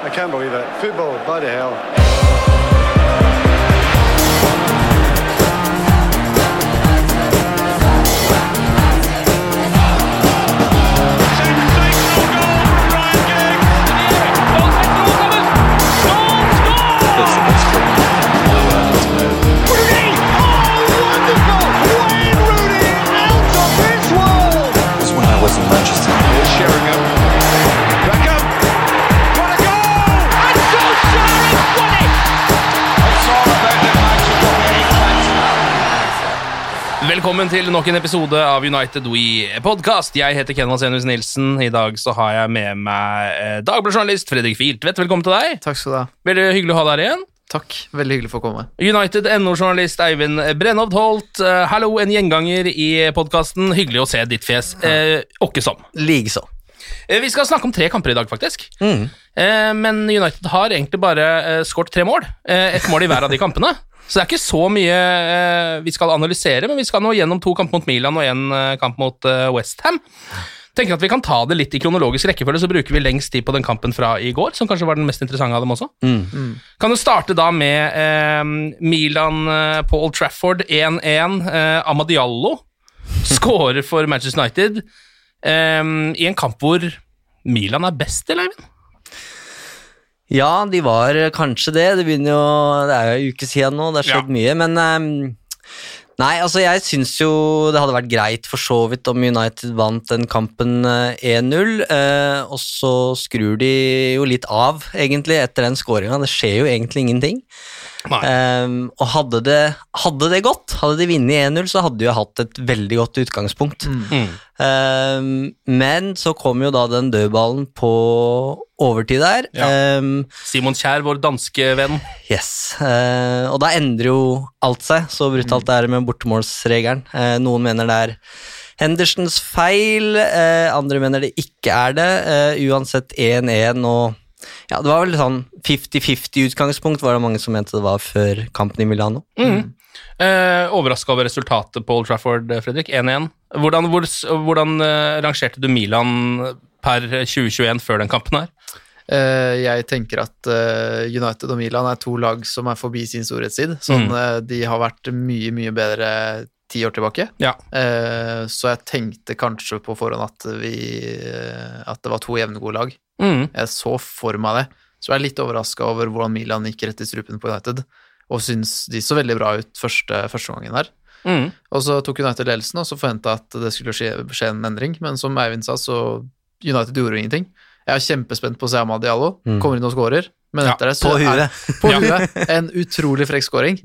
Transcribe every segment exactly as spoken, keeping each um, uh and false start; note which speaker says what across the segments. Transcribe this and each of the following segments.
Speaker 1: I can't believe it. Football, bloody hell.
Speaker 2: Velkommen til nok en episode av United We Podcast. Jeg heter Ken Vasenius Nilsen. I dag så har jeg med meg eh, Dagbladet-journalist Fredrik Fieltvedt. Velkommen til deg.
Speaker 3: Takk skal du ha.
Speaker 2: Veldig hyggelig å ha deg her igjen.
Speaker 3: Takk, veldig hyggelig for å komme.
Speaker 2: United N O-journalist Eivind Brennhovd Holt. Uh, hallo, en gjenganger i podcasten. Hyggelig å se ditt fjes. Uh, Åkke som.
Speaker 4: Likså.
Speaker 2: Uh, vi skal snakke om tre kamper i dag, faktisk.
Speaker 4: Mm.
Speaker 2: Uh, men United har egentlig bare uh, skåret tre mål. Uh, et mål i hver av de kampene. Så det er ikke så mye uh, vi skal analysere, men vi skal nå gjennom to kamp mot Milan og en uh, kamp mot uh, West Ham. Tenker at vi kan ta det litt i kronologisk rekkefølge, så bruker vi lengst tid på den kampen fra i går, som kanskje var den mest interessante av dem også.
Speaker 4: Mm.
Speaker 2: Mm. Kan du starte da med uh, Milan uh, på Old Trafford, én én. Uh, Amadiallo skårer for Manchester United um, i en kamp hvor Milan er best, eller Eivind?
Speaker 4: Ja, de var kanskje det. Det begynner jo, det er jo en uke siden nå, det har skjedd ja. mye, men um, nei, altså jeg synes jo det hadde vært greit for så vidt om United vant den kampen én null, uh, og så skrur de jo litt av egentlig etter den scoringen. Det skjer jo egentlig ingenting. Um, og hadde det, hadde det gått, hadde de vunnet én null, så hadde de jo hatt et veldig godt utgangspunkt. Mm. Um, men så kom jo da den dødballen på overtid der.
Speaker 2: Ja.
Speaker 4: Um,
Speaker 2: Simon Kjær, vår danske venn.
Speaker 4: Yes, uh, og da endrer jo alt seg, så brutalt det er med bortemålsregelen. Uh, noen mener det er Hendersons feil, uh, andre mener det ikke er det. Uh, uansett én én, og ja, det var vel sånn fifty fifty utgangspunkt, var det mange som mente det var før kampen i Milano.
Speaker 2: Mm. Uh, Overrasket over resultatet på Old Trafford, Fredrik, én én. Hvordan, hvor, hvordan uh, rangerte du Milan per tjue tjueen før den kampen her?
Speaker 3: Uh, jeg tenker at uh, United og Milan er to lag som er forbi sin storhetstid. Sånn, mm. uh, de har vært mye, mye bedre ti år tilbake. Ja. Uh, så jeg tenkte kanskje på forhånd at, vi, uh, at det var to jevne gode lag. Mm. Jeg så for meg det. Så jeg er litt overrasket over hvordan Milan gikk rett i strupen på United, og synes de så veldig bra ut første, første gangen her. Mm. Og så tok United ledelsen, og så forventet jeg at det skulle skje, skje en endring, men som Eivind sa, så United gjorde ingenting. Jeg er kjempespent på å se Amad Diallo, mm. kommer inn og skårer, men
Speaker 4: ja,
Speaker 3: etter det så
Speaker 4: på huet.
Speaker 3: er på huet en utrolig frekk skåring,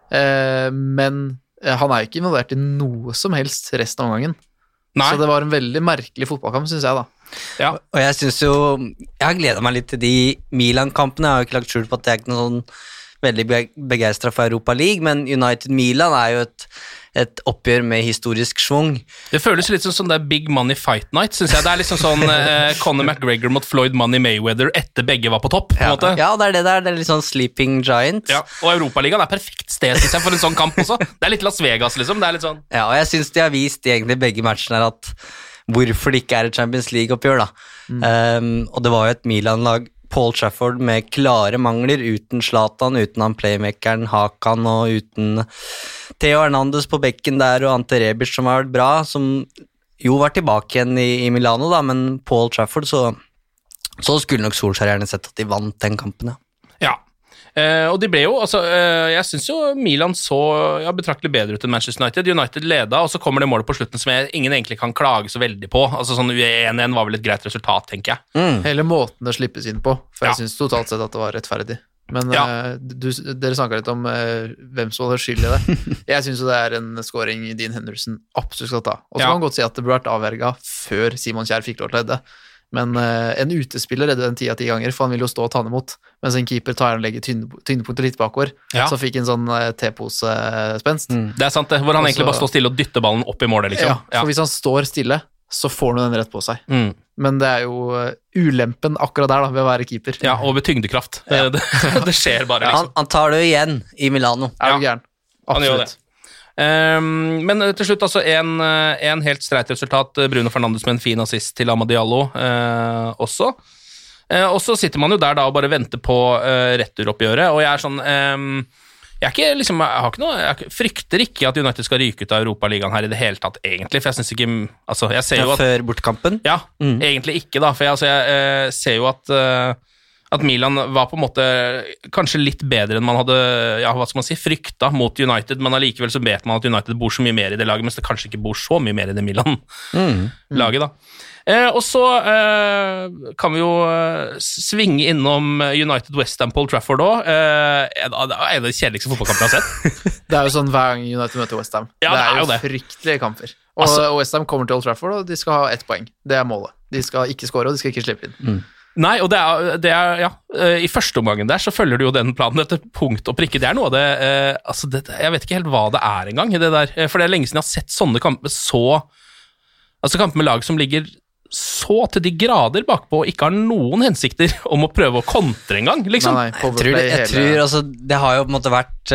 Speaker 3: eh, men han er jo ikke involvert i noe som helst resten av omgangen. Nei. Så det var en veldig merkelig fotballkamp, synes jeg da.
Speaker 4: Ja. Og jeg synes jo, jeg har gledet meg litt til de Milan-kampene. Jeg har jo ikke lagt skjul på at jeg er ikke noe sånn veldig begeistret for Europa League, men United-Milan er jo et, et oppgjør med historisk svung.
Speaker 2: Det føles litt sånn som det er Big Money Fight Night, synes jeg. Det er liksom sånn eh, Conor McGregor mot Floyd Money Mayweather etter begge var på topp, på en
Speaker 4: ja.
Speaker 2: måte.
Speaker 4: Ja, det er det der, det er litt sånn Sleeping Giant.
Speaker 2: Ja, og Europaligaen er perfekt sted, synes jeg, for en sånn kamp også. Det er litt Las Vegas, liksom. Det er litt sånn.
Speaker 4: Ja, og jeg synes de har vist egentlig begge matchene her at hvorfor det ikke er et Champions League-oppgjør da. Mm. Um, og det var jo et Milan-lag på Old Trafford med klare mangler, uten Zlatan, uten han playmakeren Hakan, og uten Theo Hernandez på bekken der, og Ante Rebic som har vært bra, som jo var tilbake igjen i, i Milano da, men på Old Trafford så, så skulle nok Solskjær gjerne sett at de vant den kampen, ja.
Speaker 2: Ja. Uh, og de ble jo, altså, uh, jeg synes jo Milan så ja, betraktelig bedre ut enn Manchester United. United leda, og så kommer det målet på slutten som jeg, ingen egentlig kan klage så veldig på. Altså sånn én én var vel et greit resultat, tenker jeg.
Speaker 3: Mm. Hele måten det slippes inn på, for ja. Jeg synes totalt sett at det var rettferdig. Men ja. uh, du, dere snakket litt om uh, hvem som hadde skyld i det. Jeg synes jo det er en scoring Dean Henderson absolutt skal ta. Og så ja. kan man godt si at det ble vært avverget før Simon Kjær fikk lov til å redde. Men uh, en utespiller redde den ti av ti ganger, for han ville jo stå og ta den imot. Mens en keeper tar og legger tyngdepunktet litt bakover, ja. Så fikk en sånn uh, T-pose-spenst. Mm.
Speaker 2: Det er sant det, hvor han Også, egentlig bare står stille og dytter ballen opp i målet, liksom.
Speaker 3: Ja, for ja. Hvis han står stille, så får han den rett på seg. Mm. Men det er jo uh, ulempen akkurat der da, ved å være keeper.
Speaker 2: Ja, og ved tyngdekraft. Ja. det, det skjer bare, liksom.
Speaker 4: Han, han tar det igjen i Milano.
Speaker 3: Er du gæren? Absolutt.
Speaker 2: Um, men til slutt altså en, en helt streit resultat. Bruno Fernandes med en fin assist til Amad Diallo uh, også. Uh, og så sitter man jo der da og bare venter på uh, returoppgjøret, og jeg er sånn um, jeg er ikke liksom, jeg har ikke noe jeg frykter ikke at United skal ryke ut av Europaligaen her i det hele tatt, egentlig, for jeg synes ikke altså, jeg ser jo at
Speaker 4: før bortkampen?
Speaker 2: Ja, mm. egentlig ikke da, for jeg, altså, jeg uh, ser jo at uh, at Milan var på en måte kanskje litt bedre enn man hadde, ja, hva skal man si, frykta mot United, men allikevel så vet man at United bor så mye mer i det laget, mens det kanskje ikke bor så mye mer i det Milan-laget da. Eh, og så eh, kan vi jo eh, svinge innom United West Ham på Old Trafford også. Eh, det er det kjedeligste fotballkampen jeg har sett.
Speaker 3: Det er jo sånn hver gang United møter West Ham.
Speaker 2: Ja,
Speaker 3: det er jo
Speaker 2: det.
Speaker 3: fryktelige kamper. Og altså, West Ham kommer til Old Trafford, og de skal ha ett poeng. Det er målet. De skal ikke score, og de skal ikke slippe inn.
Speaker 2: Mm. Nei, og det er, det er, ja, i første omgangen der så følger du jo den planen etter punkt og prikke. Det er noe av det, eh, altså det, jeg vet ikke helt hva det er engang, det der, for det er lenge siden jeg har sett sånne kamper så, altså kamper med lag som ligger så til de grader bakpå og ikke har noen hensikter om å prøve å kontre en gang, liksom.
Speaker 3: Nei, nei,
Speaker 4: jeg tror, det, jeg tror altså, det har jo på en måte vært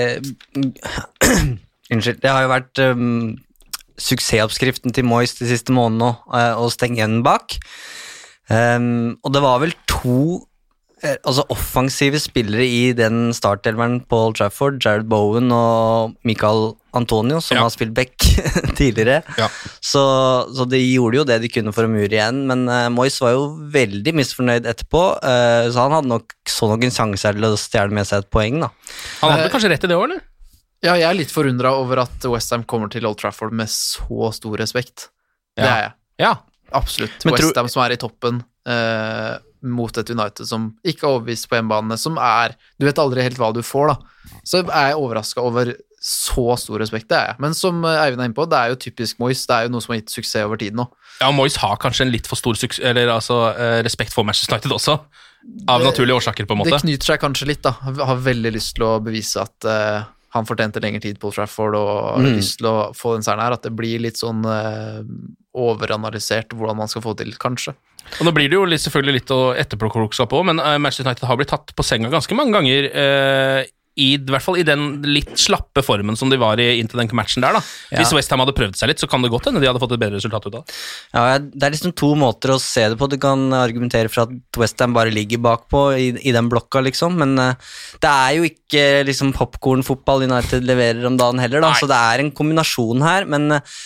Speaker 4: uh, unnskyld, det har jo vært um, suksessoppskriften til Moyes de siste månedene uh, å stenge igjen bak. Um, og det var vel to eh, altså offensive spillere i den startelveren på Old Trafford, Jared Bowen og Michael Antonio, som
Speaker 2: ja.
Speaker 4: har spilt back tidligere.
Speaker 2: Ja.
Speaker 4: Så, så de gjorde jo det de kunne for å mure igjen, men uh, Moyes var jo veldig misfornøyd etterpå, uh, så han hadde nok så nok en sjanse til å stjerne med seg et poeng da.
Speaker 2: Han hadde kanskje rett i det år, eller?
Speaker 3: Ja, jeg er litt forundret over at West Ham kommer til Old Trafford med så stor respekt. Det
Speaker 2: ja.
Speaker 3: er jeg.
Speaker 2: Ja.
Speaker 3: Absolutt.
Speaker 4: Men
Speaker 3: West
Speaker 4: tror...
Speaker 3: Ham som er i toppen eh, mot et United som ikke er overbevist på hjemmebane, som er, du vet aldri helt hva du får da. Så er jeg overrasket over så stor respekt, det er jeg. Men som Eivind er inne på, det er jo typisk Moyes, det er jo noe som har gitt suksess over tid nå.
Speaker 2: Ja, Moyes har kanskje en litt for stor suksess, eller altså eh, respekt for Manchester United også, av det, naturlige årsaker på en måte.
Speaker 3: Det knyter seg kanskje litt da, jeg har veldig lyst til å bevise at eh, han fortjente lengre tid på Trafford, og mm. lyst til å få den seieren her, at det blir litt sånn eh, overanalysert hvordan man skal få til, kanskje.
Speaker 2: Og nå blir det jo litt, selvfølgelig litt å etterpåklokskap på, men uh, Manchester United har blitt tatt på senga ganske mange ganger, uh, i, i hvert fall i den litt slappe formen som de var i inntil den matchen der da. Ja. Hvis West Ham hadde prøvd seg litt, så kan det godt hende de hadde fått et bedre resultat ut av.
Speaker 4: Ja, det er liksom to måter å se det på. Du kan argumentere for at West Ham bare ligger bakpå i, i den blokka, liksom, men uh, det er jo ikke liksom popcorn-fotball United leverer om dagen heller, da, Nei. Så det er en kombinasjon her, men uh,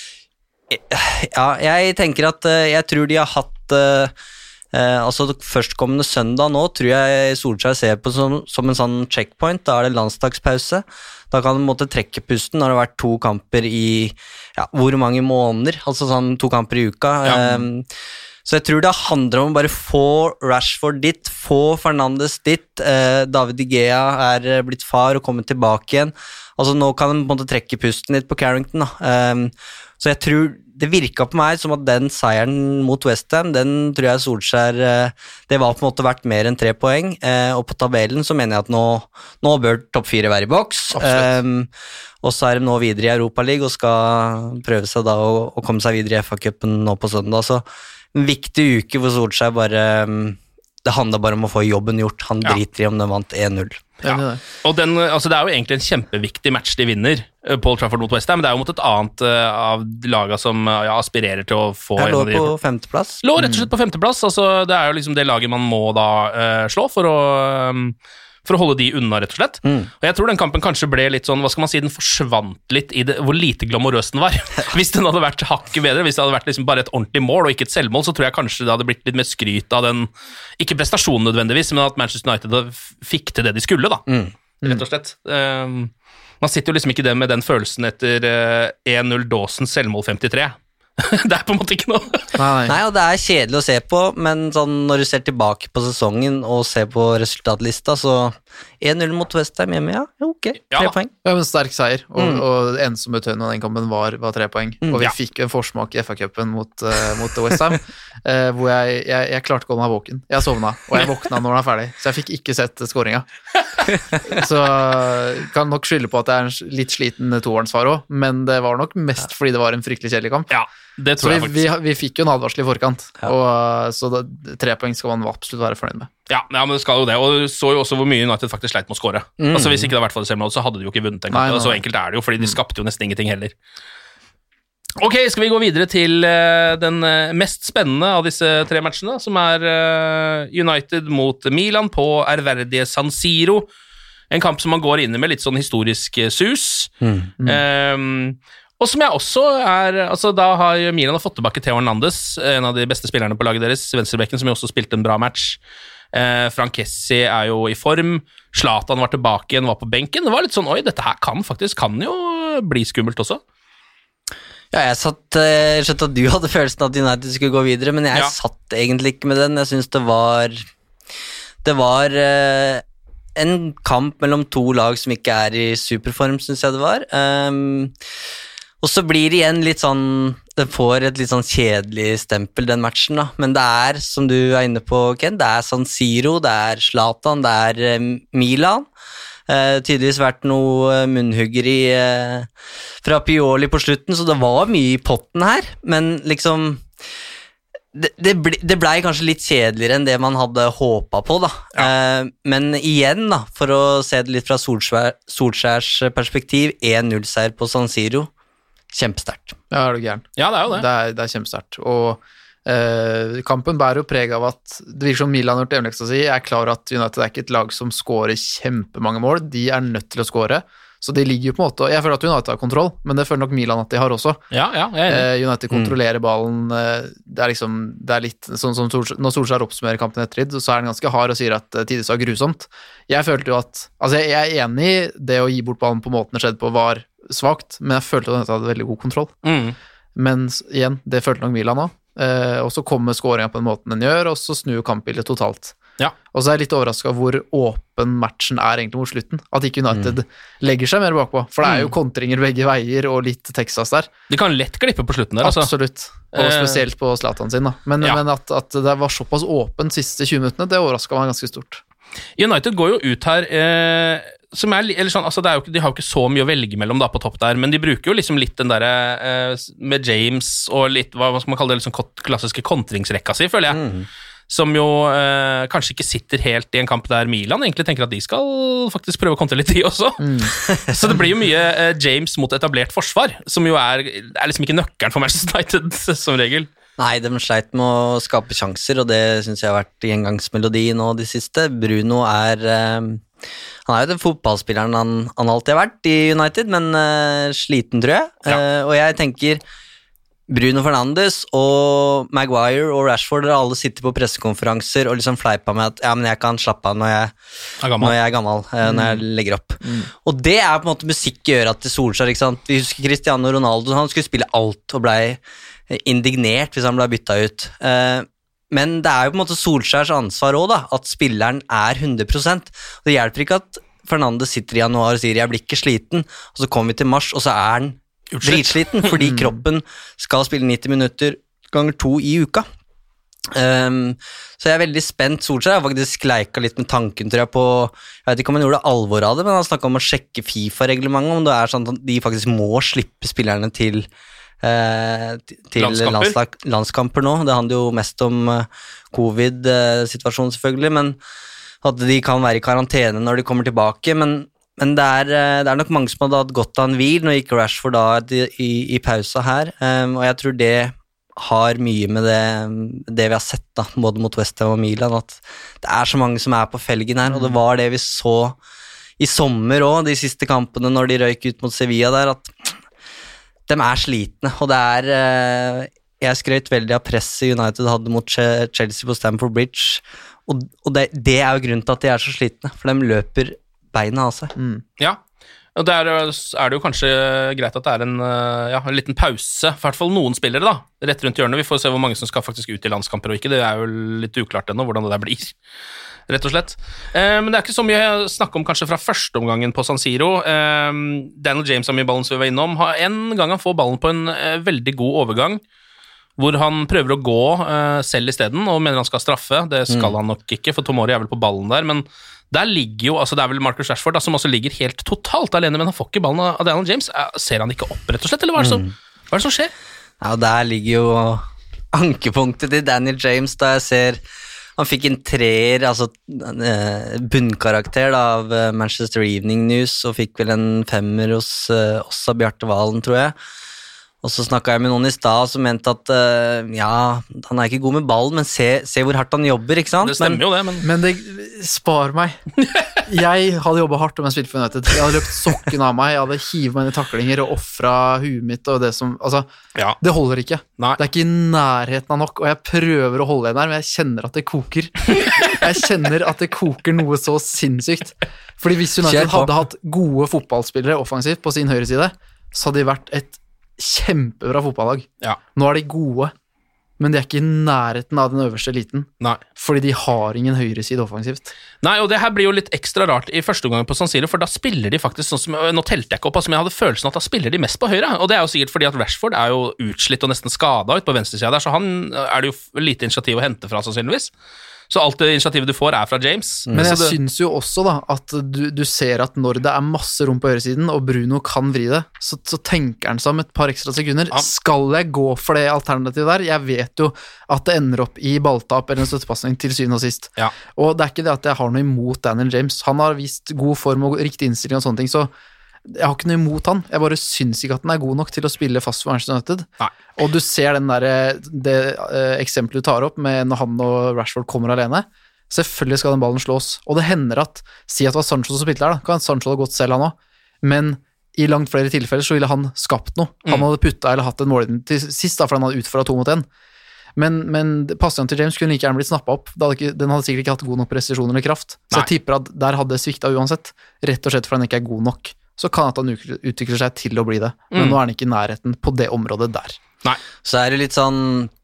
Speaker 4: ja, jeg tenker at uh, jeg tror de har hatt uh, uh, altså førstkommende søndag nå tror jeg Solskjær ser på som, som en sånn checkpoint. Da er det landslagspause, da kan du måtte trekke pusten når det har vært to kamper i ja, hvor mange måneder, altså sånn to kamper i uka ja. um, så jeg tror det handler om å bare få Rashford dit, få Fernandes dit, uh, David De Gea er blitt far og kommet tilbake igjen, altså nå kan de på en måte trekke pusten litt på Carrington da. Um, Så jeg tror, det virket på meg som at den seieren mot West Ham, den tror jeg Solskjær, det var på en måte vært mer enn tre poeng, og på tabellen så mener jeg at nå, nå bør topp fire være i boks, um, og så er de nå videre i Europa League og skal prøve seg da å, å komme seg videre i F A-cupen nå på søndag, så en viktig uke hvor Solskjær bare, det handler bare om å få jobben gjort, han ja. driter i om de vant en null.
Speaker 2: Ja. Og den, altså det er jo egentlig en kjempeviktig match de vinner på Old Trafford mot West Ham, men det er jo mot et annet uh, av laget som uh, ja, aspirerer til å få
Speaker 4: Jeg lå på femteplass
Speaker 2: lå rett og slett på femteplass, altså det er jo liksom det laget man må da uh, slå for å um, for å holde de unna, rett og slett. Mm. Og jeg tror den kampen kanskje ble litt sånn, hva skal man si, den forsvant litt i det, hvor lite glamorøs den var. Hvis den hadde vært hakket bedre, hvis det hadde vært liksom bare et ordentlig mål og ikke et selvmål, så tror jeg kanskje det hadde blitt litt mer skryt av den, ikke prestasjonen nødvendigvis, men at Manchester United fikk til det de skulle da, mm. rett og slett. Um, man sitter jo liksom ikke det med den følelsen etter uh, en null Dawson selvmål femtitre. Det er på en måte ikke noe.
Speaker 4: Nei. Nei, og det er kjedelig å se på, men sånn, når du ser tilbake på sesongen og ser på resultatlista, så en null mot West Ham hjemme, ja, ok, tre
Speaker 3: ja.
Speaker 4: poeng.
Speaker 3: Ja, men sterk seier, og, mm. og ensomme tøyen av den kampen var, var tre poeng, mm. og vi ja. fikk en forsmak i F A-cupen mot, uh, mot West Ham, uh, hvor jeg, jeg, jeg klarte ikke å holde meg våken. Jeg sovna, og jeg våkna når den er ferdig, så jeg fikk ikke sett skåringa. Så kan nok skylde på at jeg er en litt sliten toårensfar også, men det var nok mest fordi det var en fryktelig kjedelig kamp.
Speaker 2: Ja. Det tror
Speaker 3: så
Speaker 2: jeg
Speaker 3: vi, vi, vi fikk jo en advarsel i forkant, ja. og, så det, tre poeng skal man absolutt være fornøyd med.
Speaker 2: Ja, ja, men det skal jo det, og du så jo også hvor mye United faktisk sleit med å skåre. Mm. Altså Hvis ikke det hadde vært for det selvmål, så hadde de jo ikke vunnet den kampen. Så enkelt er det jo, fordi de skapte jo nesten ingenting heller. Ok, skal vi gå videre til uh, den mest spennende av disse tre matchene, som er uh, United mot Milan på ærverdige San Siro. En kamp som man går inn i med litt sånn historisk sus. Mm. Mm. Um, og som jeg også er, altså da har Milan fått tilbake Theo Hernandez, en av de beste spillerne på laget deres, venstrebekken, som jo også spilte en bra match. Uh, Frank Kessie er jo i form, Zlatan var tilbake igjen, var på benken. Det var litt sånn, oi, dette her kan faktisk, kan jo bli skummelt også.
Speaker 4: Ja, jeg satt, jeg skjønte at du hadde følelsen at United skulle gå videre, men jeg ja. satt egentlig ikke med den. Jeg synes det var det var eh, en kamp mellom to lag som ikke er i superform, synes jeg det var. Um, og så blir det igjen litt sånn, det får et litt sånn kjedelig stempel den matchen da, men det er, som du er inne på, Ken, det er San Siro, det er Zlatan, det er eh, Milan. Uh, tydeligvis vært noe munnhuggeri uh, fra Pioli på slutten, så det var mye i potten her, men liksom det, det, ble, det ble kanskje litt kjedeligere enn det man hadde håpet på da. Ja. Uh, men igjen da, for å se det litt fra Solskjær, Solskjærs perspektiv, en null seier på San Siro, kjempesterkt.
Speaker 3: Ja, er du gæren?
Speaker 2: Ja, det er jo det.
Speaker 3: Det er, det er kjempesterkt, og Uh, kampen bærer jo preg av at det virker som Milan har gjort hjemmeleksa si. Jeg er klar at United er ikke et lag som scorer kjempemange mål, de er nødt til å score, så de ligger jo på en måte, jeg føler at United har kontroll, men det føler nok Milan at de har også.
Speaker 2: Ja, ja, jeg er enig.
Speaker 3: uh, United kontrollerer ballen, uh, det er liksom, det er litt sånn som Solskjær, når Solskjær oppsummerer kampen ettertid, så er den ganske hard og sier at uh, tidligst var grusomt. Jeg følte jo at, altså jeg er enig i det å gi bort ballen på måten det skjedde på var svagt, men jeg følte at United hadde veldig god kontroll. Mm. Men igjen, det følte nok Milan også. Uh, og så kommer scoringen på den måten den gjør, og så snur kampbildet totalt. Ja. Og så er jeg litt overrasket hvor åpen matchen er egentlig mot slutten. At ikke United mm. legger seg mer bakpå, for det er jo kontringer begge veier og litt Texas der.
Speaker 2: De kan lett klippe på slutten der, altså.
Speaker 3: Absolutt, og spesielt på Zlatan sin da. Men, ja. men at, at det var såpass åpent siste tjue minuttene, det overrasket meg ganske stort.
Speaker 2: United går jo ut her eh, som er, eller sånn, altså det er jo, de har jo ikke så mye å velge mellom da på topp der, men de bruker jo liksom litt den der eh, med James og litt, hva skal man kalle det, liksom klassiske kontringsrekka si, føler jeg, mm. som jo eh, kanskje ikke sitter helt i en kamp der Milan egentlig tenker at de skal faktisk prøve å kontre litt i også. Mm. Så det blir jo mye eh, James mot etablert forsvar, som jo er, er liksom ikke nøkkeren for Manchester United som regel.
Speaker 4: Nei, de sleit med å skape sjanser, og det synes jeg har vært gjengangsmelodi nå de siste. Bruno er, eh, han er jo den fotballspilleren han, han alltid har vært i United, men eh, sliten, tror jeg. Ja. Eh, og jeg tenker, Bruno Fernandes og Maguire og Rashford, dere alle sitter på pressekonferanser og liksom fleiper med at ja, men jeg kan slappe av når jeg er gammel, når jeg, er gammel, eh, når jeg legger opp. Mm. Og det er på en måte musikk i øret til Solskjær, ikke sant? Vi husker Cristiano Ronaldo, han skulle spille alt og ble indignert hvis han ble byttet ut. Men det er jo på en måte Solskjærs ansvar også da, at spilleren er hundre prosent. Det hjelper ikke at Fernandes sitter i januar og sier jeg blir ikke sliten, og så kommer vi til mars, og så er han dritsliten, fordi kroppen skal spille nitti minutter ganger to i uka. Um, så jeg er veldig spent. Solskjær har faktisk leika litt med tanken, tror jeg, på, jeg vet ikke om han gjorde alvor av det, men han snakket om å sjekke FIFA-reglementet, om det er sånn at de faktisk må slippe spillerne til Eh, til landskamper. Landslag, landskamper nå. Det handler jo mest om uh, covid-situasjonen selvfølgelig, men at de kan være i karantene når de kommer tilbake, men, men det, er, uh, det er nok mange som hadde hatt godt av en hvil. Nå gikk Rashford da i, i, i pausa her, um, og jeg tror det har mye med det, det vi har sett da, både mot West Ham og Milan, at det er så mange som er på felgen her, og det var det vi så i sommer også, de siste kampene når de røyk ut mot Sevilla der, at de er slitne, og det er, jeg skrøt veldig av presset United hadde mot Chelsea på Stamford Bridge, og, og det, det er jo grunnen til at de er så slitne, for de løper beina av seg. Mm.
Speaker 2: Ja, og der er det jo kanskje greit at det er en, ja, en liten pause, i hvert fall noen spillere da, rett rundt hjørnet. Vi får se hvor mange som skal faktisk ut i landskamper og ikke, det er jo litt uklart ennå hvordan det der blir. Rett og slett. Eh, men det er ikke så mye snakk om kanskje fra første omgangen på San Siro. Eh, Daniel James har mye ballen som vi var innom. En gang han får ballen på en eh, veldig god overgang, hvor han prøver å gå eh, selv i stedet, og mener han skal straffe. Det skal mm. han nok ikke, for Tomori er vel på ballen der, men der ligger jo, altså det er vel Marcus Rashford da, som også ligger helt totalt alene, men han får ikke ballen av Daniel James. Ser han ikke opp, rett og slett, eller hva er det som, mm. hva er det som skjer?
Speaker 4: Ja, der ligger jo ankepunktet til Daniel James, da jeg ser han fikk en treer, altså bunnkarakter da, av Manchester Evening News, og fikk vel en femmer hos uh, Åsa Bjarte Valen, tror jeg. Og så snakket jeg med noen i stad som mente at uh, ja, han er ikke god med ballen, men se, se hvor hardt han jobber, ikke sant?
Speaker 2: Det stemmer
Speaker 4: men,
Speaker 2: jo det, men...
Speaker 3: Men det spar meg. Jeg hadde jobbet hardt om jeg spilte for United. Jeg hadde løpt sokken av meg, jeg hadde hivet meg inn i taklinger og offret huet mitt og det som, altså,
Speaker 2: ja.
Speaker 3: Det holder ikke.
Speaker 2: Nei.
Speaker 3: Det er ikke i nærheten av nok, og jeg prøver å holde igjen der, men jeg kjenner at det koker. Jeg kjenner at det koker noe så sinnssykt. Fordi hvis United hadde hatt gode fotballspillere offensivt på sin høyre side, så hadde de vært et kjempebra fotballag.
Speaker 2: Ja.
Speaker 3: Nå er de gode, men de er ikke i nærheten av den øverste eliten.
Speaker 2: Nei.
Speaker 3: Fordi de har ingen høyre side offensivt.
Speaker 2: Nei, og det her blir jo litt ekstra rart i første omgang på San Siro, for da spiller de faktisk sånn som, nå telte jeg ikke opp, altså, men jeg hadde følelsen at da spiller de mest på høyre, og det er jo sikkert fordi at Rashford er jo utslitt og nesten skadet ut på venstre side der, så han er det jo lite initiativ å hente fra sannsynligvis. Så alt det initiativet du får er fra James.
Speaker 3: Men jeg
Speaker 2: det...
Speaker 3: synes jo også da, at du, du ser at når det er masse rom på høyresiden, og Bruno kan vri det, så, så tenker han seg om et par ekstra sekunder. Ja. Skal jeg gå for det alternativet der? Jeg vet jo at det ender opp i balltap eller en støttepassning til syvende og sist.
Speaker 2: Ja.
Speaker 3: Og det er ikke det at jeg har noe imot Daniel James. Han har vist god form og riktig innstilling og sånne ting, så jeg har ikke noe imot han. Jeg bare synes ikke at han er god nok til å spille fast for Manchester United.
Speaker 2: Nei.
Speaker 3: Og du ser den der, det uh, eksempelet du tar opp med når han og Rashford kommer alene. Selvfølgelig skal den ballen slås. Og det hender at, si at det var Sancho som spilte der da, kan Sancho ha gått selv han også, men i langt flere tilfeller så ville han skapt noe. Han
Speaker 2: Mm.
Speaker 3: hadde puttet eller hatt en målgivning til sist da, for han hadde utført to mot en. Men, men passingen til James kunne like gjerne blitt snappet opp. Hadde ikke, den hadde sikkert ikke hatt god nok presisjon eller kraft. Så
Speaker 2: Nei.
Speaker 3: jeg tipper at der hadde det sviktet uansett. Rett og slett for han ikke er god nok. Så kan at han utvikler seg til å bli det. Men
Speaker 2: Mm.
Speaker 3: nå er han ikke i nærheten på det området der.
Speaker 2: Nei.
Speaker 4: Så er det litt sånn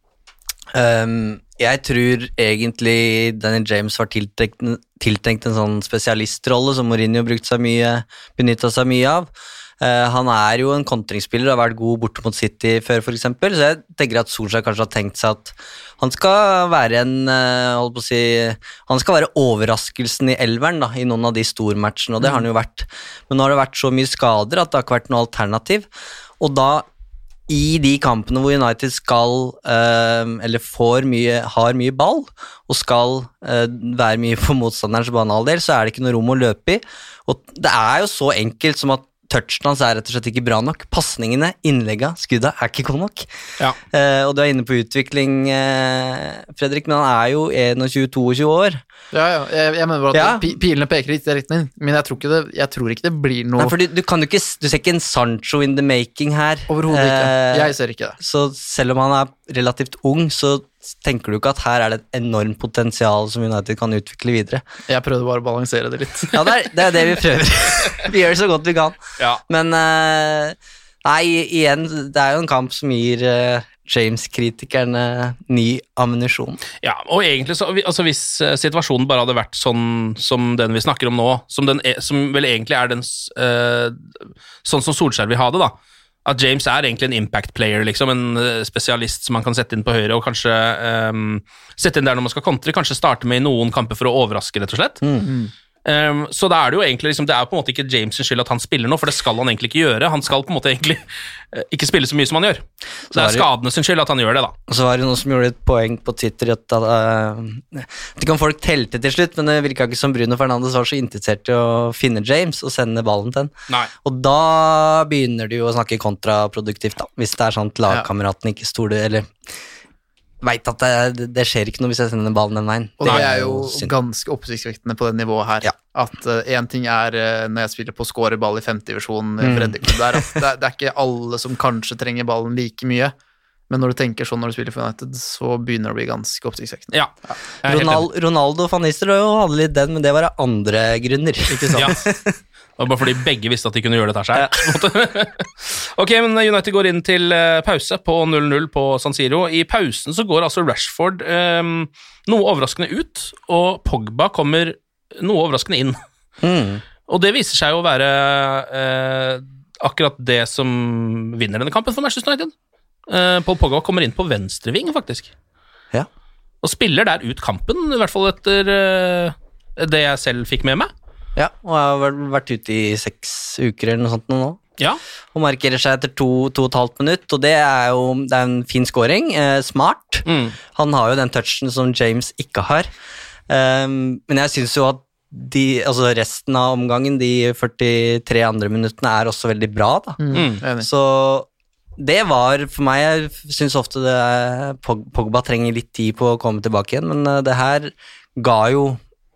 Speaker 4: um, jeg tror egentlig Daniel James var tiltenkt, tiltenkt en sånn spesialistrolle som Mourinho brukte seg mye, benyttet seg mye av. Uh, han er jo en kontringsspiller, har vært god borte mot City før for eksempel, så jeg tenker at Solskjær kanskje har tenkt seg at han skal være en, uh, holdt på å si, han skal være overraskelsen i elveren da, i noen av de stormatchene, og det har han jo vært. Men nå har det vært så mye skader at det har ikke vært noe alternativ, og da i de kampene hvor United skal, uh, eller får mye, har mye ball, og skal uh, være mye på motstanderens banehalvdel, så er det ikke noe rom å løpe i, og det er jo så enkelt som at touchen hans er rett og slett ikke bra nok. Passningene, innlegga, skudda er ikke god nok.
Speaker 2: Ja.
Speaker 4: Uh, og du er inne på utvikling, uh, Fredrik, men han er jo tjueen til tjueto år.
Speaker 3: Ja, ja. Jeg, jeg mener bare at
Speaker 4: Ja.
Speaker 3: pi- pilene peker i riktig retning, men jeg tror ikke det, jeg tror ikke det blir noe
Speaker 4: Nei, fordi du kan jo ikke, du ser ikke en Sancho in the making her.
Speaker 3: overhodet ikke.
Speaker 4: Uh,
Speaker 3: Jeg ser ikke det.
Speaker 4: Så selv om han er relativt ung, så tenker du ikke at her er det et enormt potensial som United kan utvikle videre.
Speaker 3: Jeg prøvde bare å balansere det litt.
Speaker 4: Ja, det er det, er det vi prøver. Vi gjør det så godt vi kan.
Speaker 2: Ja.
Speaker 4: Men uh, nei, igjen, det er jo en kamp som gir uh, James-kritikerne ny ammunisjon.
Speaker 2: Ja, og egentlig så, altså hvis eh, situasjonen bare hadde vært sånn som den vi snakker om nå, som, den er, som vel egentlig er den, eh, sånn som Solskjær vil ha det da, at James er egentlig en impact player, liksom, en eh, spesialist som man kan sette inn på høyre, og kanskje eh, sette inn der når man skal kontre, kanskje starte med i noen kamper for å overraske, rett og slett.
Speaker 4: Mm.
Speaker 2: Um, så da er det jo egentlig liksom, det er jo på en måte ikke James' skyld at han spiller nå, for det skal han egentlig ikke gjøre. Han skal på en måte egentlig uh, ikke spille så mye som han gjør. Så det er skadene sin skyld at han gjør det, da.
Speaker 4: Og så var det noen som gjorde et poeng på Twitter at uh, det kan folk telte til slutt, men det virka ikke som Bruno Fernandes var så interessert i å finne James og sende ballen til han.
Speaker 2: Nei.
Speaker 4: Og da begynner du jo å snakke kontraproduktivt, da, hvis det er sånn at lagkameraten ikke stoler, eller vet at det, det skjer ikke noe hvis jeg sender ballen den veien.
Speaker 3: Og det
Speaker 4: Det
Speaker 3: er jo
Speaker 4: synd.
Speaker 3: ganske oppsiktsvekkende på det nivået her.
Speaker 4: Ja.
Speaker 3: At én uh, ting er uh, når jeg spiller på scoreball i femtedivisjon,
Speaker 4: Mm.
Speaker 3: der, at det, det er ikke alle som kanskje trenger ballen like mye, men når du tenker sånn når du spiller for United, så begynner det å bli ganske oppsiktsvekkende.
Speaker 2: Ja. Jeg er helt
Speaker 4: Ronald, Ronaldo van Nistelrooy hadde litt den, men det var av andre grunner. Ikke sant?
Speaker 2: Ja. Det var bare fordi begge visste at de kunne gjøre dette her selv. Ok, men United går inn til eh, pause på null null på San Siro. I pausen så går altså Rashford eh, noe overraskende ut, og Pogba kommer noe overraskende inn.
Speaker 4: Mm.
Speaker 2: Og det viser seg jo å være eh, akkurat det som vinner denne kampen for Manchester United. Eh, Paul Pogba kommer inn på venstreving, faktisk.
Speaker 4: Ja.
Speaker 2: Og spiller der ut kampen, i hvert fall etter eh, det jeg selv fikk med meg.
Speaker 4: Ja, og jeg har vel vært ute i seks uker eller noe sånt nå.
Speaker 2: Ja,
Speaker 4: Og markerer seg etter to, to og et halvt minutt, og det er jo det er en fin scoring. Eh, smart.
Speaker 2: mm.
Speaker 4: Han har jo den touchen som James ikke har. Um, men jeg synes jo at de, altså resten av omgangen, de førtitre andre minuttene, er også veldig bra, da.
Speaker 3: Mm.
Speaker 2: Mm.
Speaker 3: Enig.
Speaker 4: Så det var for meg, jeg synes ofte det er, Pogba trenger litt tid på å komme tilbake igjen, men det her ga jo,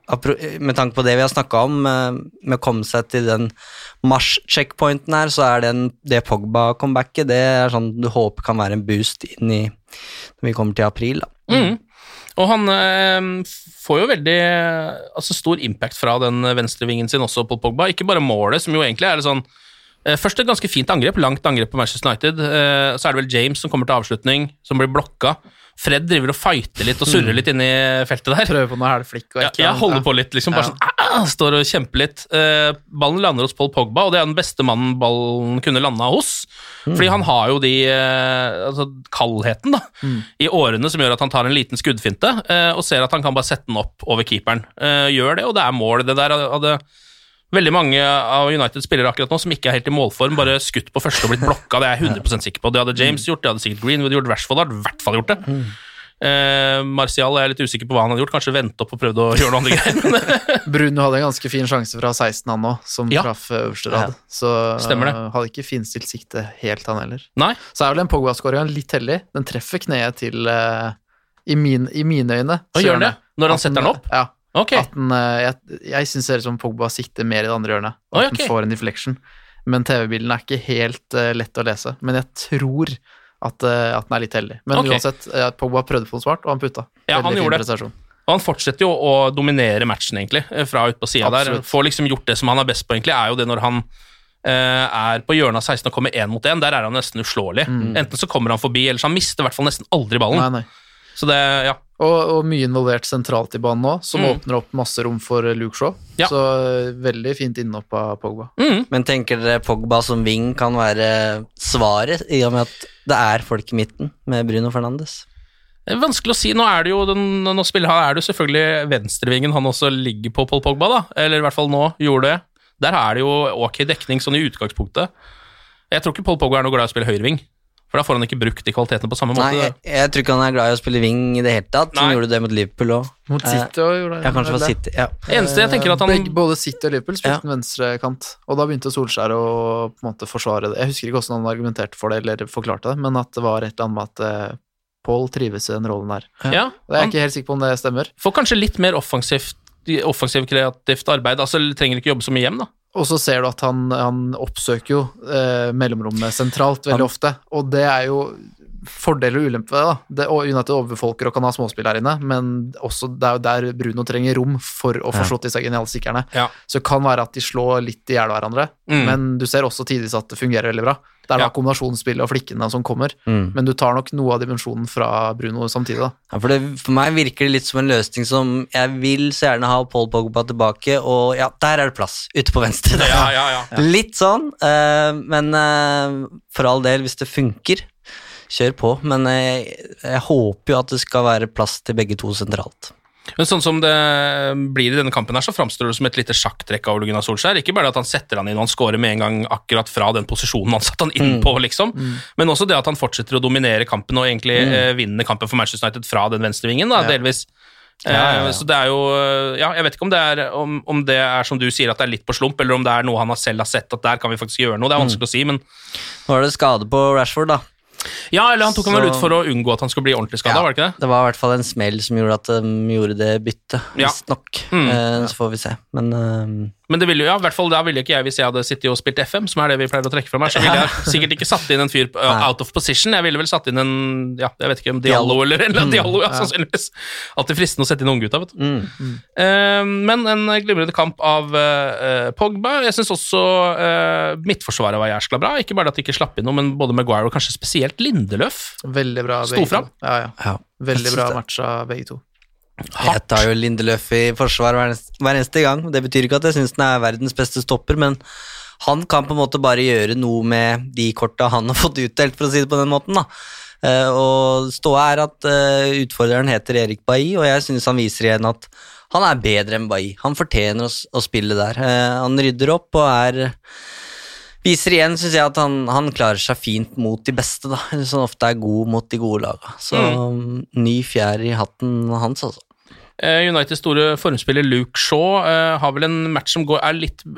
Speaker 4: med tanke på det vi har snakket om, med å komme seg til den mars-checkpointen her, så er den, det Pogba-comebacket, det er sånn du håper kan være en boost inn i, når vi kommer til april da.
Speaker 2: Mm. Og han eh, får jo veldig altså stor impact fra den venstrevingen sin også på Pogba, ikke bare målet, som jo egentlig er det sånn eh, først et ganske fint angrep, langt angrep på Manchester United, eh, så er det vel James som kommer til avslutning, som blir blokka. Fred driver og fighter litt og surrer litt inn i feltet der.
Speaker 3: Prøver på noe helflikk og
Speaker 2: ja, jeg holder på litt, liksom, bare ja. sånn, ah, står og kjemper litt. Eh, ballen lander hos Paul Pogba, og det er den beste mannen ballen kunne landa hos, mm. fordi han har jo de, eh, altså, kaldheten da, mm. i årene som gjør at han tar en liten skuddfinte, eh, og ser at han kan bare sette den opp over keeperen. Eh, gjør det, og det er mål. Det der hadde veldig mange av United-spillere akkurat nå som ikke er helt i målform, bare skutt på første og blitt blokka, det er jeg hundre prosent sikker på. Det hadde James gjort, det hadde sikkert Greenwood gjort, Rashford hadde i hvert fall gjort det. Mm. Eh, Martial er jeg litt usikker på hva han hadde gjort, kanskje vente opp og prøvde å gjøre noe andre greier.
Speaker 3: Bruno hadde en ganske fin sjanse fra seksten han nå, som ja. traff øverste rad. Ja. Så
Speaker 2: Stemmer det.
Speaker 3: Hadde ikke finstilt sikte helt han heller.
Speaker 2: Nei.
Speaker 3: Så er vel den Pogba-skåringen litt heldig. Den treffer kneet til, uh, i, min, i mine øyne.
Speaker 2: Og gjør det? Når han setter den opp?
Speaker 3: Ja.
Speaker 2: Okay.
Speaker 3: At den, uh, jeg jeg synes det er som Pogba sikter mer i det andre hjørnet. At
Speaker 2: oh, okay.
Speaker 3: den får en deflection. Men T V-bilden er ikke helt uh, lett å lese. Men jeg tror at, uh, at den er litt heldig. Men okay. uansett, uh, Pogba prøvde på noe smart, og han putta.
Speaker 2: Ja, han gjorde det. Og han fortsetter jo å dominere matchen, egentlig, fra ut på siden der. Får liksom gjort det som han er best på, egentlig, er jo det når han uh, er på hjørnet av seksten og kommer én mot én. Der er han nesten uslåelig. Mm. Enten så kommer han forbi, eller så han mister i hvert fall nesten aldri ballen.
Speaker 3: Nei, nei.
Speaker 2: Så det, ja.
Speaker 3: Og, og mye involvert sentralt i banen nå, som mm. åpner opp masse rom for Luke Shaw. Ja. Så veldig fint innopp av Pogba.
Speaker 2: Mm.
Speaker 4: Men tenker dere Pogba som wing kan være svaret, i og med at det er folk i midten med Bruno Fernandes?
Speaker 2: Det er vanskelig å si. Nå er det jo, den, nå spiller han, er det jo selvfølgelig venstrevingen han også ligger på, Paul Pogba da, eller i hvert fall nå gjorde det. Der er det jo ok dekning sånn i utgangspunktet. Jeg tror ikke Paul Pogba er noe glad i å spille høyreving. For da får han ikke brukt de kvalitetene på samme måte.
Speaker 4: Nei, jeg, jeg tror ikke han er glad i å spille wing i det hele tatt. Han gjorde det mot Liverpool også.
Speaker 3: Mot City også gjorde det.
Speaker 4: Ja, kanskje for City, ja.
Speaker 2: Eneste jeg tenker at han...
Speaker 3: Begge, både City og Liverpool spilte ja. en venstre kant, og da begynte Solskjær å på en måte forsvare det. Jeg husker ikke hvordan han argumenterte for det, eller forklarte det, men at det var et eller annet med at uh, Paul trives i den rollen der.
Speaker 2: Ja,
Speaker 3: og jeg er han, ikke helt sikker på om det stemmer.
Speaker 2: Får kanskje litt mer offensivt, offensivt kreativt arbeid, altså trenger ikke jobbe så mye hjem da.
Speaker 3: Og så ser du at han, han oppsøker jo eh, mellomrommet sentralt veldig han, ofte, og det er jo fordel og ulempe ved det, da. Det, og United overbefolker og kan ha småspill her inne, men også det er jo der Bruno trenger rom for å få slått disse geniale stikkerne.
Speaker 2: Ja.
Speaker 3: Så det kan være at de slår litt i hjel hverandre, mm. men du ser også tidligst at det fungerer veldig bra. Det er da ja. kombinasjonsspillet og flikkene som kommer, mm. men du tar nok noe av dimensjonen fra Bruno samtidig da.
Speaker 4: Ja, for, det, for meg virker det litt som en løsning som jeg vil så gjerne ha Paul Pogba tilbake, og ja, der er det plass, ute på venstre.
Speaker 2: Ja, ja, ja.
Speaker 4: Litt sånn, uh, men uh, for all del, hvis det funker, kjør på, men jeg, jeg håper jo at det skal være plass til begge to sentralt.
Speaker 2: Men sånn som det blir i denne kampen her, så framstår det som et lite sjakktrekk av Ole Gunnar Solskjær. Ikke bare at han setter han inn og han scorer med en gang akkurat fra den posisjonen han satt han inn på, liksom. Mm. Men også det at han fortsetter å dominere kampen og egentlig mm. eh, vinner kampen for Manchester United fra den venstrevingen, da, ja. delvis. Ja, ja, ja. Så det er jo, ja, jeg vet ikke om det er, om, om det er som du sier at det er litt på slump, eller om det er noe han selv har sett at der kan vi faktisk gjøre noe. Det er vanskelig mm. å si, men...
Speaker 4: Nå er det skade på Rashford, da.
Speaker 2: Ja, eller han tok så, han vel ut for å unngå at han skulle bli ordentlig skadet, ja, var det ikke det?
Speaker 4: Det var i hvert fall en smell som gjorde at de gjorde det byttet,
Speaker 2: ja.
Speaker 4: visst nok. Mm. Eh, så får vi se, men... Uh,
Speaker 2: Men det ville jo, ja, i hvert fall da ville ikke jeg, hvis jeg hadde sittet og spilt F M, som er det vi pleier å trekke fra meg, så ville jeg sikkert ikke satt inn en fyr uh, out of position. Jeg ville vel satt inn en, ja, jeg vet ikke om Diallo eller en mm. Diallo, ja, sannsynligvis. Alltid fristende å sette inn unggutta, vet du. Mm. Mm. Uh, men en glimrende kamp av uh, Pogba. Jeg synes også uh, midtforsvaret var jæskla bra. Ikke bare at de ikke slapp inn noe, men både Maguire og kanskje spesielt Lindeløf.
Speaker 3: Veldig bra.
Speaker 2: Sto fram.
Speaker 3: Ja, ja. ja. Veldig bra match av begge to.
Speaker 4: Hardt. Jeg tar jo Lindeløf i forsvar hver, hver eneste gang. Det betyr ikke at jeg synes den er verdens beste stopper, men han kan på en måte bare gjøre noe med de korta han har fått utdelt, for å si det på den måten da. Uh, og ståa er at uh, utfordreren heter Erik Bailly, og jeg synes han viser igjen at han er bedre enn Bailly. Han fortjener å, å spille der. Uh, han rydder opp og er... Viser igjen, synes jeg, at han, han klarer seg fint mot de beste, da. Som ofte er god mot de gode laga. Så mm. ny fjær i hatten hans, altså.
Speaker 2: Uniteds store formspiller Luke Shaw uh, har vel en match som går, er litt, litt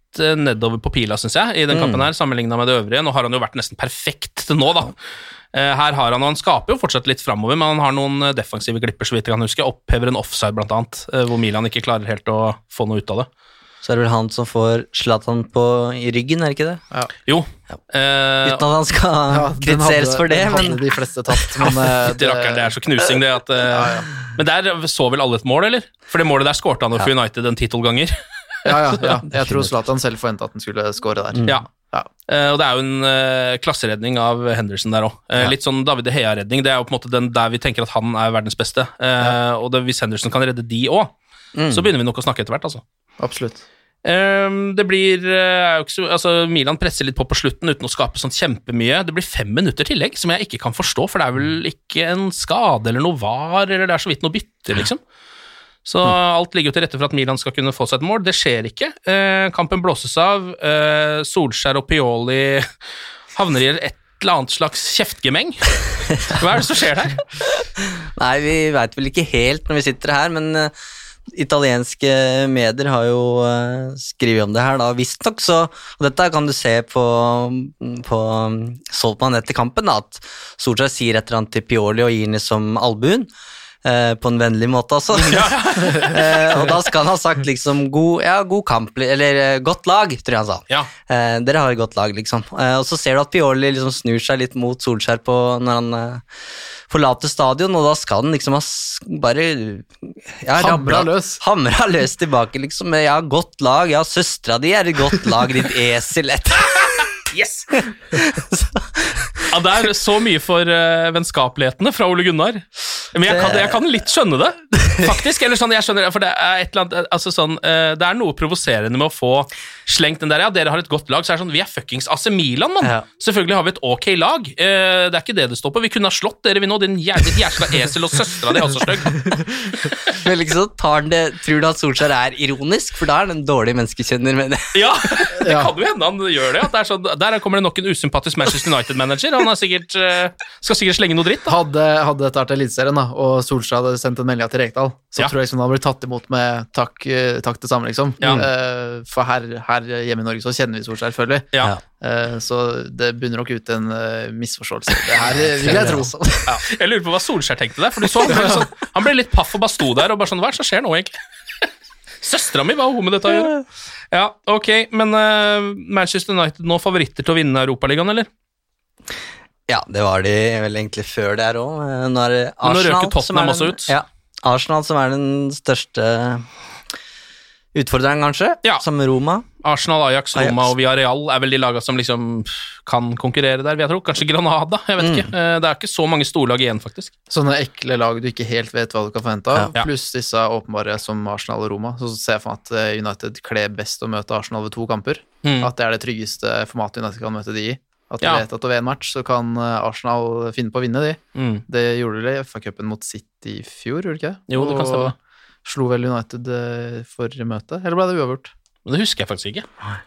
Speaker 2: nedover på pila, synes jeg, i den kampen her, sammenlignet med det øvrige. Nå har han jo vært nesten perfekt til nå, da. Her har han, og han skaper jo fortsatt litt fremover, men han har noen defensive glipper, så vidt jeg kan huske. Opphever en offside, blant annet, hvor Milan ikke klarer helt å få noe ut av det.
Speaker 4: Så er det vel han som får Zlatan på i ryggen, er det ikke det?
Speaker 2: Ja. Jo.
Speaker 4: Ja. Uh, Uten at han skal ja, kritiseres for det,
Speaker 3: den
Speaker 4: men...
Speaker 3: hadde de fleste tatt, men...
Speaker 2: det, rakker, det er så knusing, det at... Uh, ja, ja. Men der så vel alle et mål, eller? For det målet der skårte han jo for ja. United en titol ganger.
Speaker 3: ja, ja, ja. Jeg tror Zlatan selv forventet at han skulle skåre der.
Speaker 2: Mm. Ja. Ja. Uh, og det er jo en uh, klasseredning av Henderson der også. Uh, ja. Litt sånn David De Gea-redning, det er jo på en måte den der vi tenker at han er verdens beste. Uh, ja. Og det, hvis Henderson kan redde de også, mm. så begynner vi nok å snakke etter hvert, altså.
Speaker 3: Absolutt.
Speaker 2: Um, det blir uh, altså Milan presser litt på på slutten uten å skape sånn kjempemye. Det blir fem minutter tillegg som jeg ikke kan forstå, for det er vel ikke en skade eller noe var, eller det er så vidt noe bytte, liksom. Så mm. alt ligger jo til rette for at Milan skal kunne få seg et mål. Det skjer ikke. Uh, kampen blåses av. Uh, Solskjær og Pioli havner i et eller annet slags kjeftgemeng. Hva er det som skjer der?
Speaker 4: Nei, vi vet vel ikke helt når vi sitter her, men uh, italienske medier har jo uh, skrivet om det her da, visst nok, så og dette kan du se på, på Soltmann etter kampen da, at Solskjær sier et eller annet til Pioli og gir den som albuen, uh, på en vennlig måte altså. uh, og da skal han ha sagt liksom god, ja, god kamp, eller uh, godt lag, tror jeg han sa. Ja. Uh, dere har et godt lag, liksom. Uh, og så ser du at Pioli liksom snur seg litt mot Solskjær på, når han uh, forlater stadion, og da skal han liksom ha bare ja,
Speaker 3: hamra løs.
Speaker 4: Hamra løs tilbake, liksom. Ja, godt lag, ja, søstra di er et godt lag, ditt esel etter.
Speaker 2: Yes! Ja, det er så mye for uh, vennskapelighetene fra Ole Gunnar. Men jeg kan, jeg kan litt skjønne det, faktisk. Eller sånn, jeg skjønner, for det er et eller annet, altså sånn, uh, det er noe provoserende med å få slengt den der, ja, dere har et godt lag, så er det sånn, vi er fuckings A C Milan, mann. Ja. Selvfølgelig har vi et ok lag. Uh, det er ikke det det står på. Vi kunne ha slått dere vi nå, din jævlig jævla esel og søstra di også støgg.
Speaker 4: Vel, ikke så tar han det, tror du at Solskjær er ironisk, for da er den dårlig menneskekjenner med det.
Speaker 2: Ja, det kan jo hende han gjør det, at det er sånn, der kommer det nok en usympatisk Manchester United-manager. Han har sikkert, uh, skal sikkert slenge noe dritt. Da.
Speaker 3: Hadde, hadde dette vært Eliteserien, da, og Solskjær hadde sendt en melding til Rekdal, så ja. tror jeg liksom, han hadde blitt tatt imot med takk, takk det samme, liksom. Ja. Uh, for her, her hjemme i Norge så kjenner vi Solskjær, selvfølgelig. Ja. Uh, så det begynner nok ut en uh, misforståelse. Det her vil jeg tro.
Speaker 2: Ja. Jeg lurer på hva Solskjær tenkte der, for du så han ble, sånn, han ble litt paff og bare sto der, og bare sånn, hva er det som skjer nå, egentlig? Søstera mi, hva har hun med dette å gjøre? Ja, ok, men uh, Manchester United nå favoritter til å vinne Europaligaen, eller?
Speaker 4: Ja, det var de vel egentlig før det her også. Nå er det
Speaker 2: Arsenal, nå røker Tottenham også ut.
Speaker 4: Ja, Arsenal som er den største utfordreren, kanskje, ja. Som Roma.
Speaker 2: Arsenal, Ajax, Roma Ajax. Og Villarreal er vel de lagene som liksom kan konkurrere der, vil jeg tro. Kanskje Granada, jeg vet mm. ikke. Det er ikke så mange storlag igjen, faktisk.
Speaker 3: Sånne ekle lag du ikke helt vet hva du kan forvente av, ja. Pluss disse åpenbare som Arsenal og Roma, så ser jeg for meg at United kler best å møte Arsenal ved to kamper. Mm. At det er det tryggeste formatet United kan møte de i. At du ja. vet at ved en match så kan Arsenal finne på å vinne de. Mm. Det gjorde de i F A-cupen mot City i fjor, gjorde det ikke?
Speaker 2: Jo, det kan stemme.
Speaker 3: Og slo vel United for møte, eller ble det uavgjort?
Speaker 2: Det husker jeg faktisk ikke.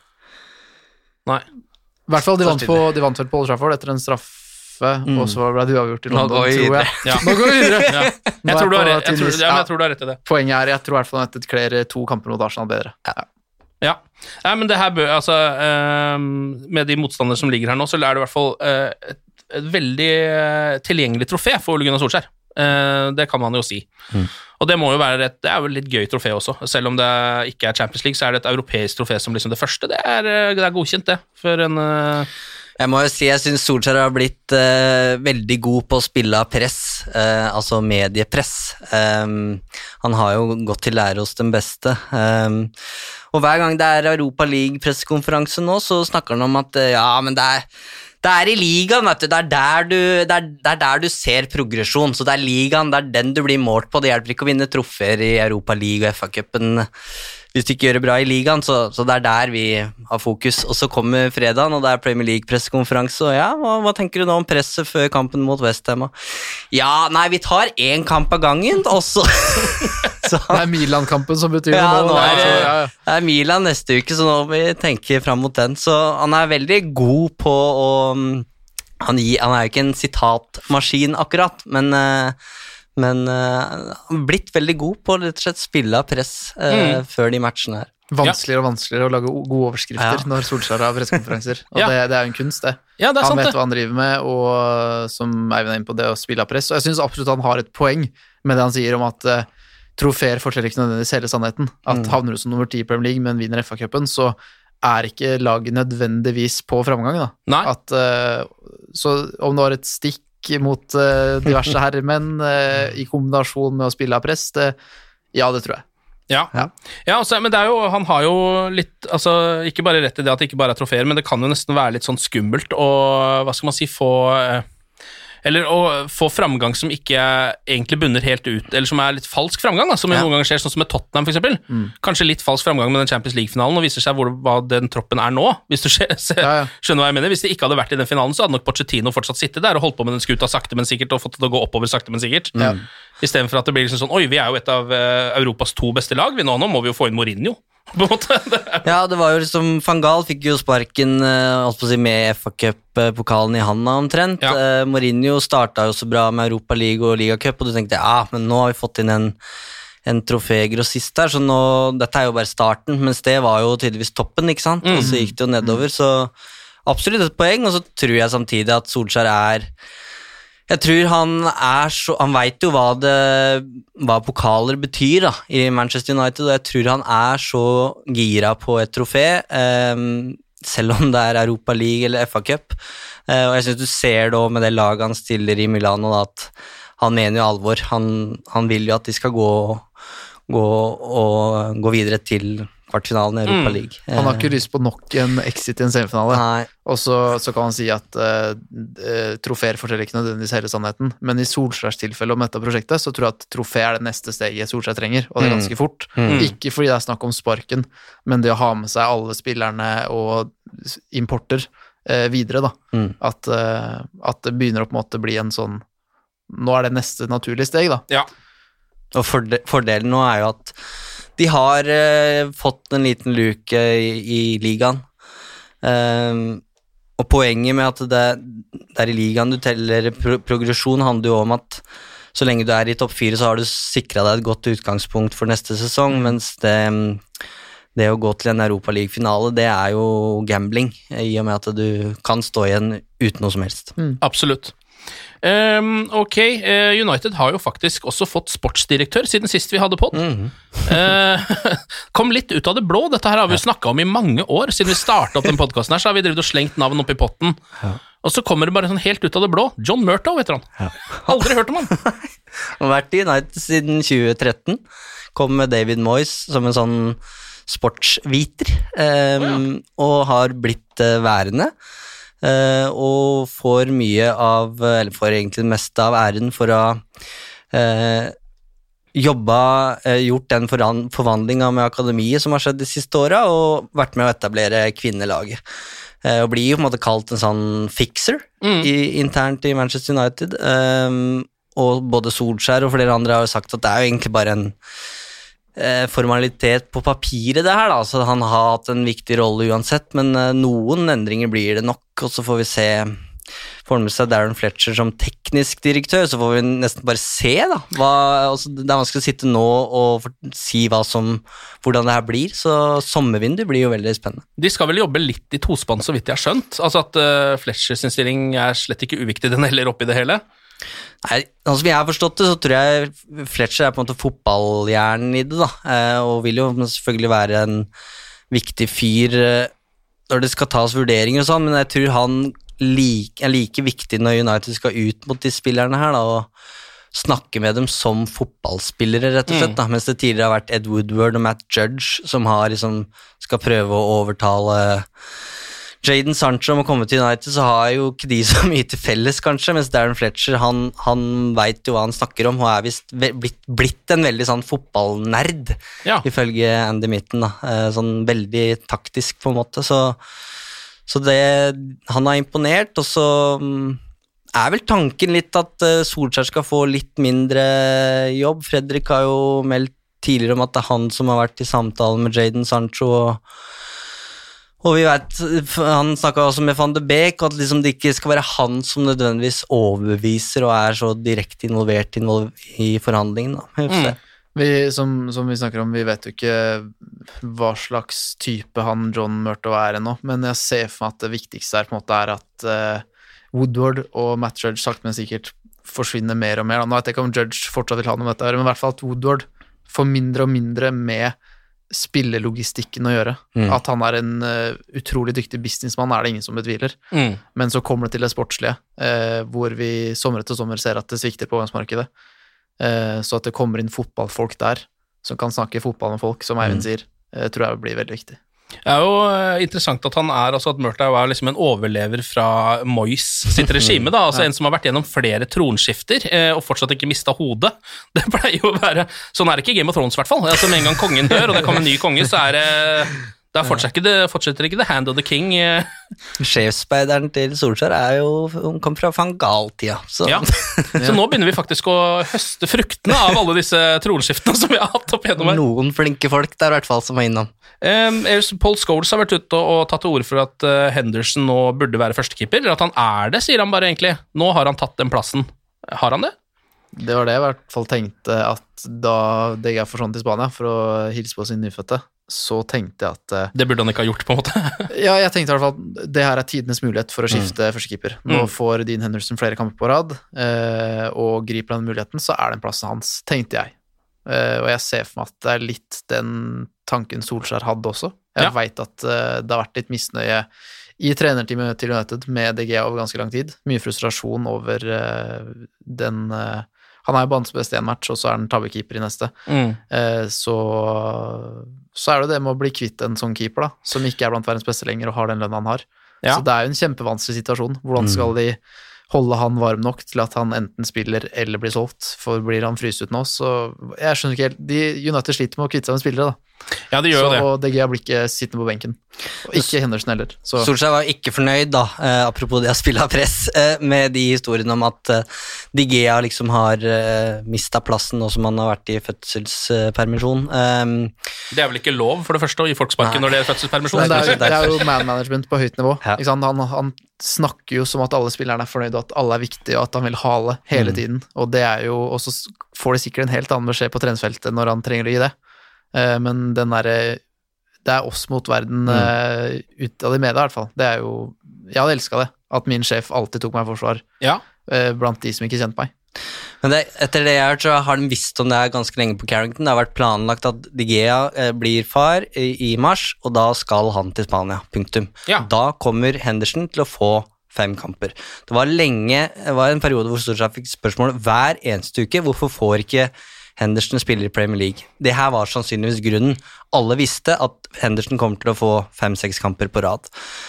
Speaker 2: Nei.
Speaker 3: I hvert fall, de vant, på, de vant vel på Old Trafford etter en straffe, mm. og så ble det uavgjort i London, tror jeg.
Speaker 2: Ja.
Speaker 3: Nå går vi videre!
Speaker 2: Ja. Jeg, tror du har rett, jeg, tror, ja, jeg tror du har rett i det.
Speaker 3: Poenget er, jeg tror i hvert fall at det kler to kamper mot Arsenal bedre.
Speaker 2: Ja. Ja, Nei, men det her bør, altså, uh, med de motstandere som ligger her nå, så er det i hvert fall uh, et, et veldig uh, tilgjengelig trofé for Ole Gunnar Solskjær. Uh, det kan man jo si. Mm. Og det må jo være et, det er jo litt gøy trofé også. Selv om det ikke er Champions League, så er det et europeisk trofé som liksom det første. Det er, det er godkjent, det, for en... Uh,
Speaker 4: Jeg må jo si, jeg synes Solskjær har blitt uh, veldig god på å spille av press, uh, altså mediepress. Um, han har jo gått til lære hos den beste. Um, og hver gang det er Europa League-pressekonferanse nå, så snakker han om at uh, ja, men det er, det er i ligaen, vet du. Det er, der du, det, er, det er der du ser progresjon, så det er ligaen, det er den du blir målt på. Det hjelper ikke å vinne troffer i Europa League og F A-cupen hvis du ikke gjør det bra i ligaen, så, så det er der vi har fokus. Og så kommer fredagen, og det er Premier League-pressekonferanse, og ja, hva, hva tenker du nå om presset før kampen mot West Ham? Ja, nei, vi tar én kamp av gangen, og så...
Speaker 3: så det er Milan-kampen som betyr
Speaker 4: ja,
Speaker 3: noe.
Speaker 4: Nå er det, ja, ja. det er Milan neste uke, så nå må vi tenke frem mot den. Så han er veldig god på å... Han, gir, han er jo ikke en sitatmaskin akkurat, men... Uh, Men uh, han har blitt veldig god på å rett og slett spille av press uh, mm. før de matchene her.
Speaker 3: vanskeligere og vanskeligere å lage gode overskrifter ja. Når Solskjær har pressekonferanser. Og ja. det, det er jo en kunst, det.
Speaker 2: Ja, det
Speaker 3: han
Speaker 2: sant,
Speaker 3: vet
Speaker 2: det.
Speaker 3: hva han driver med, og som Eivind er inne på det å spille av press. Og jeg synes absolutt han har et poeng med det han sier om at uh, trofeer forteller ikke nødvendigvis hele sannheten. At mm. havner du som nummer ti i Premier League, men vinner F A-cupen, så er ikke laget nødvendigvis på framgang. Da.
Speaker 2: Nei.
Speaker 3: At, uh, så om det var et stikk mot uh, diverse herremenn uh, i kombinasjon med å spille av press, det, ja, det tror jeg.
Speaker 2: Ja, ja. ja altså, men det er jo, han har jo litt, altså ikke bare rett i det at det ikke bare er trofeer, men det kan jo nesten være litt sånn skummelt å, hva skal man si, få, eller å få framgang som ikke egentlig bunner helt ut, eller som er litt falsk framgang, da, som ja. Noen ganger skjer, sånn som med Tottenham for eksempel. Mm. Kanskje litt falsk framgang med den Champions League-finalen, og viser seg hvor, hva den troppen er nå, hvis du skjer, se, ja, ja. Skjønner hva jeg mener. Hvis de ikke hadde vært i den finalen, så hadde nok Pochettino fortsatt sittet der og holdt på med den skuta sakte, men sikkert, og fått det til å gå oppover sakte, men sikkert. Ja. I stedet for at det blir liksom sånn, oi, vi er jo et av uh, Europas to beste lag, vi nå, nå må vi jo få inn Mourinho. På en måte.
Speaker 4: Ja, det var jo liksom, Van Gaal fikk jo sparken uh, på å si, med F A-cup-pokalen i handa omtrent. Ja. Uh, Mourinho startet jo så bra med Europa League og Liga Cup, og du tenkte, ja, men nå har vi fått inn en, en trofégrossist der, så nå, dette er jo bare starten, mens det var jo tydeligvis toppen, ikke sant? Mm. Og så gikk det jo nedover, så absolutt et poeng, og så tror jeg samtidig at Solskjær er Jeg tror han er så Han vet jo hva det Hva pokaler betyr da i Manchester United, og jeg tror han er så gira på et trofé, um, selv om det er Europa League eller F A-cup. Uh, og jeg synes du ser da med det laget han stiller i Milano da, at han mener jo alvor. Han, han vil jo at de skal gå, gå og gå videre til kvartfinalen i Europa League.
Speaker 3: Mm. Han har ikke lyst på nok en exit i en semifinale. Nei. Og så, så kan han si at uh, troféer forteller ikke nødvendigvis hele sannheten, men i Solskjærs tilfelle om dette prosjektet, så tror jeg at trofé er det neste steget Solskjær trenger, og det er ganske fort. Mm. Ikke fordi det er snakk om sparken, men det å ha med seg alle spillerne og importer uh, videre, da. Mm. At, uh, at det begynner å på en måte bli en sånn, nå er det neste naturlige steg, da.
Speaker 2: Ja.
Speaker 4: Og forde- fordelen nå er jo at de har uh, fått en liten luke i, i ligaen, um, og poenget med at det, det er i ligaen du teller pro- progresjon handler jo om at så lenge du er i topp fire så har du sikret deg et godt utgangspunkt for neste sesong, mens det, det å gå til en Europa League-finale, det er jo gambling, i og med at du kan stå igjen uten noe som helst.
Speaker 2: Mm. Absolutt. Um, ok, uh, United har jo faktisk også fått sportsdirektør siden sist vi hadde podd. Mm-hmm. uh, kom litt ut av det blå. Dette her har vi jo snakket om i mange år. Siden vi startet opp den podcasten her, så har vi drevet og slengt navn opp i potten. Ja. Og så kommer det bare sånn helt ut av det blå. John Murtough heter han. Ja. Aldri hørt om han.
Speaker 4: Han har vært i United siden tjue tretten. Kom med David Moyes som en sånn sportsviter, um, oh, ja. og har blitt uh, værende. Uh, og får mye av, eller får egentlig det meste av æren for å ha uh, jobba, uh, gjort den foran, forvandlinga med akademiet som har skjedd de siste åra, og vært med å etablere kvinnelaget. Uh, og blir jo på en måte kalt en sånn fixer mm. i, internt i Manchester United. Um, og både Solskjær og flere andre har jo sagt at det er jo egentlig bare en Eh, formalitet på papiret det her da, så han har hatt en viktig rolle uansett, men eh, noen endringer blir det nok, og så får vi se, får han med seg Darren Fletcher som teknisk direktør, så får vi nesten bare se da, hva, altså, det er vanskelig å sitte nå og for, si hva som, hvordan det her blir, så sommervindu blir jo veldig spennende.
Speaker 2: De skal vel jobbe litt i tospann så vidt jeg har skjønt, altså at uh, Fletchers stilling er slett ikke uviktig den heller oppi det hele.
Speaker 4: Nei, sånn som jeg har forstått det, så tror jeg Fletcher er på en måte fotballhjernen i det da, og vil jo selvfølgelig være en viktig fyr når det skal tas vurderinger og sånn, men jeg tror han like, er like viktig når United skal ut mot de spillerne her da, og snakke med dem som fotballspillere rett og slett da, mm. mens det tidligere har vært Ed Woodward og Matt Judge som har liksom, skal prøve å overtale Jadon Sancho om å komme til United, så har jo ikke de så mye til felles kanskje, mens Darren Fletcher, han, han vet jo hva han snakker om, og er vist blitt, blitt en veldig sånn fotballnerd, ja. Ifølge Andy Mitten da, sånn veldig taktisk på en måte, så, så det, han har imponert, og så er vel tanken litt at Solskjær skal få litt mindre jobb. Fredrik har jo meldt tidligere om at det er han som har vært i samtalen med Jadon Sancho, og Og vi vet, han snakket også med Van de Beek, at liksom det ikke skal være han som nødvendigvis overbeviser og er så direkte involvert involver i forhandlingen. Da.
Speaker 2: Mm.
Speaker 3: Vi, som, som vi snakker om, vi vet jo ikke hva slags type han John Murtough er ennå, men jeg ser for meg at det viktigste er på en måte er at uh, Woodward og Matt Judge sakte men sikkert forsvinner mer og mer. Nå vet jeg ikke om Judge fortsatt vil ha noe med dette, men i hvert fall at Woodward får mindre og mindre med spillelogistikken å gjøre. Mm. At han er en uh, utrolig dyktig businessmann er det ingen som betviler. Mm. Men så kommer det til det sportslige, uh, hvor vi sommer etter sommer ser at det svikter på verdensmarkedet. Så at det kommer inn fotballfolk der som kan snakke fotball med folk, som Eivind mm. sier, tror jeg blir veldig viktig.
Speaker 2: Det er jo interessant at han er, altså at Murtough er liksom en overlever fra Moyes sitt regime, da, altså ja. En som har vært gjennom flere tronskifter og fortsatt ikke mistet hodet. Det pleier jo å være, sånn er det ikke i Game of Thrones i hvert fall, altså med en gang kongen dør og det kommer en ny konge, så er det Da fortsetter ikke, det, fortsetter ikke The Hand of the King.
Speaker 4: Sjefspeideren til Solskjær er jo, hun kom fra Van Gaal-tida. Så. Ja.
Speaker 2: så nå begynner vi faktisk å høste fruktene av alle disse tronskiftene som vi har hatt opp gjennom her.
Speaker 4: Noen flinke folk der i hvert fall som var innom.
Speaker 2: Um, Paul Scholes har vært ute og, og tatt til ord for at uh, Henderson nå burde være førstekeeper, eller at han er det, sier han bare egentlig. Nå har han tatt den plassen. Har han det?
Speaker 3: Det var det jeg i hvert fall tenkte at da D G A forsvant til Spania for å hilse på sin nyfødte, så tenkte jeg at...
Speaker 2: Det burde han ikke ha gjort, på en måte.
Speaker 3: ja, jeg tenkte i hvert fall det her er tidenes mulighet for å skifte mm. førstekeeper. Nå mm. får Dean Henderson flere kamper på rad, eh, og griper den muligheten, så er den plassen hans, tenkte jeg. Eh, og jeg ser for meg at det er litt den tanken Solskjær hadde også. Jeg ja. vet at eh, det har vært litt misnøye i trenerteamet til United med D G A over ganske lang tid. Mye frustrasjon over eh, den... Eh, han er jo banens beste i en match, og så er han tabbekeeper i neste. Mm. Eh, så, så er det det med å bli kvitt en sånn keeper, da, som ikke er blant verdens beste lenger og har den lønnen han har. Ja. Så det er jo en kjempevanskelig situasjon. Hvordan skal de holde han varm nok til at han enten spiller eller blir solgt? For blir han fryst ut nå, så jeg skjønner ikke helt. De United sliter med å kvitte seg med spillere, da.
Speaker 2: Ja, de gjør
Speaker 3: så,
Speaker 2: det.
Speaker 3: Og D G A blir ikke sittende på benken. Og ikke Henderson heller. Så.
Speaker 4: Solskjær var ikke fornøyd, da, eh, apropos det å spille av press, eh, med de historiene om at eh, D G A liksom har eh, mistet plassen nå som han har vært i fødselspermisjon. Um,
Speaker 2: det er vel ikke lov, for det første, å gi folk sparken når det er fødselspermisjon?
Speaker 3: Nei, det, er, det er jo man-management på høyt nivå. Ja. Ikke sant? Han, han snakker jo som at alle spillerne er fornøyd, og at alle er viktige, og at han vil hale hele mm. tiden. Og det er jo, og så får de sikkert en helt annen beskjed på treningsfeltet når han trenger å gi det. Men den der, det er oss mot verden mm. ut av det med det i hvert fall. Det er jo, jeg hadde elsket det, at min sjef alltid tok meg i forsvar ja. blant de som ikke kjente meg.
Speaker 4: Men det, etter det jeg har hørt, så har de visst om det er ganske lenge på Carrington. Det har vært planlagt at De Gea blir far i, i mars, og da skal han til Spania, punktum. Ja. Da kommer Henderson til å få fem kamper. Det var lenge, det var en periode hvor Solskjær fikk spørsmål hver eneste uke, hvorfor får ikke Henderson spiller i Premier League. Det her var sannsynligvis grunnen. Alle visste at Henderson kommer til å få fem-seks kamper på rad.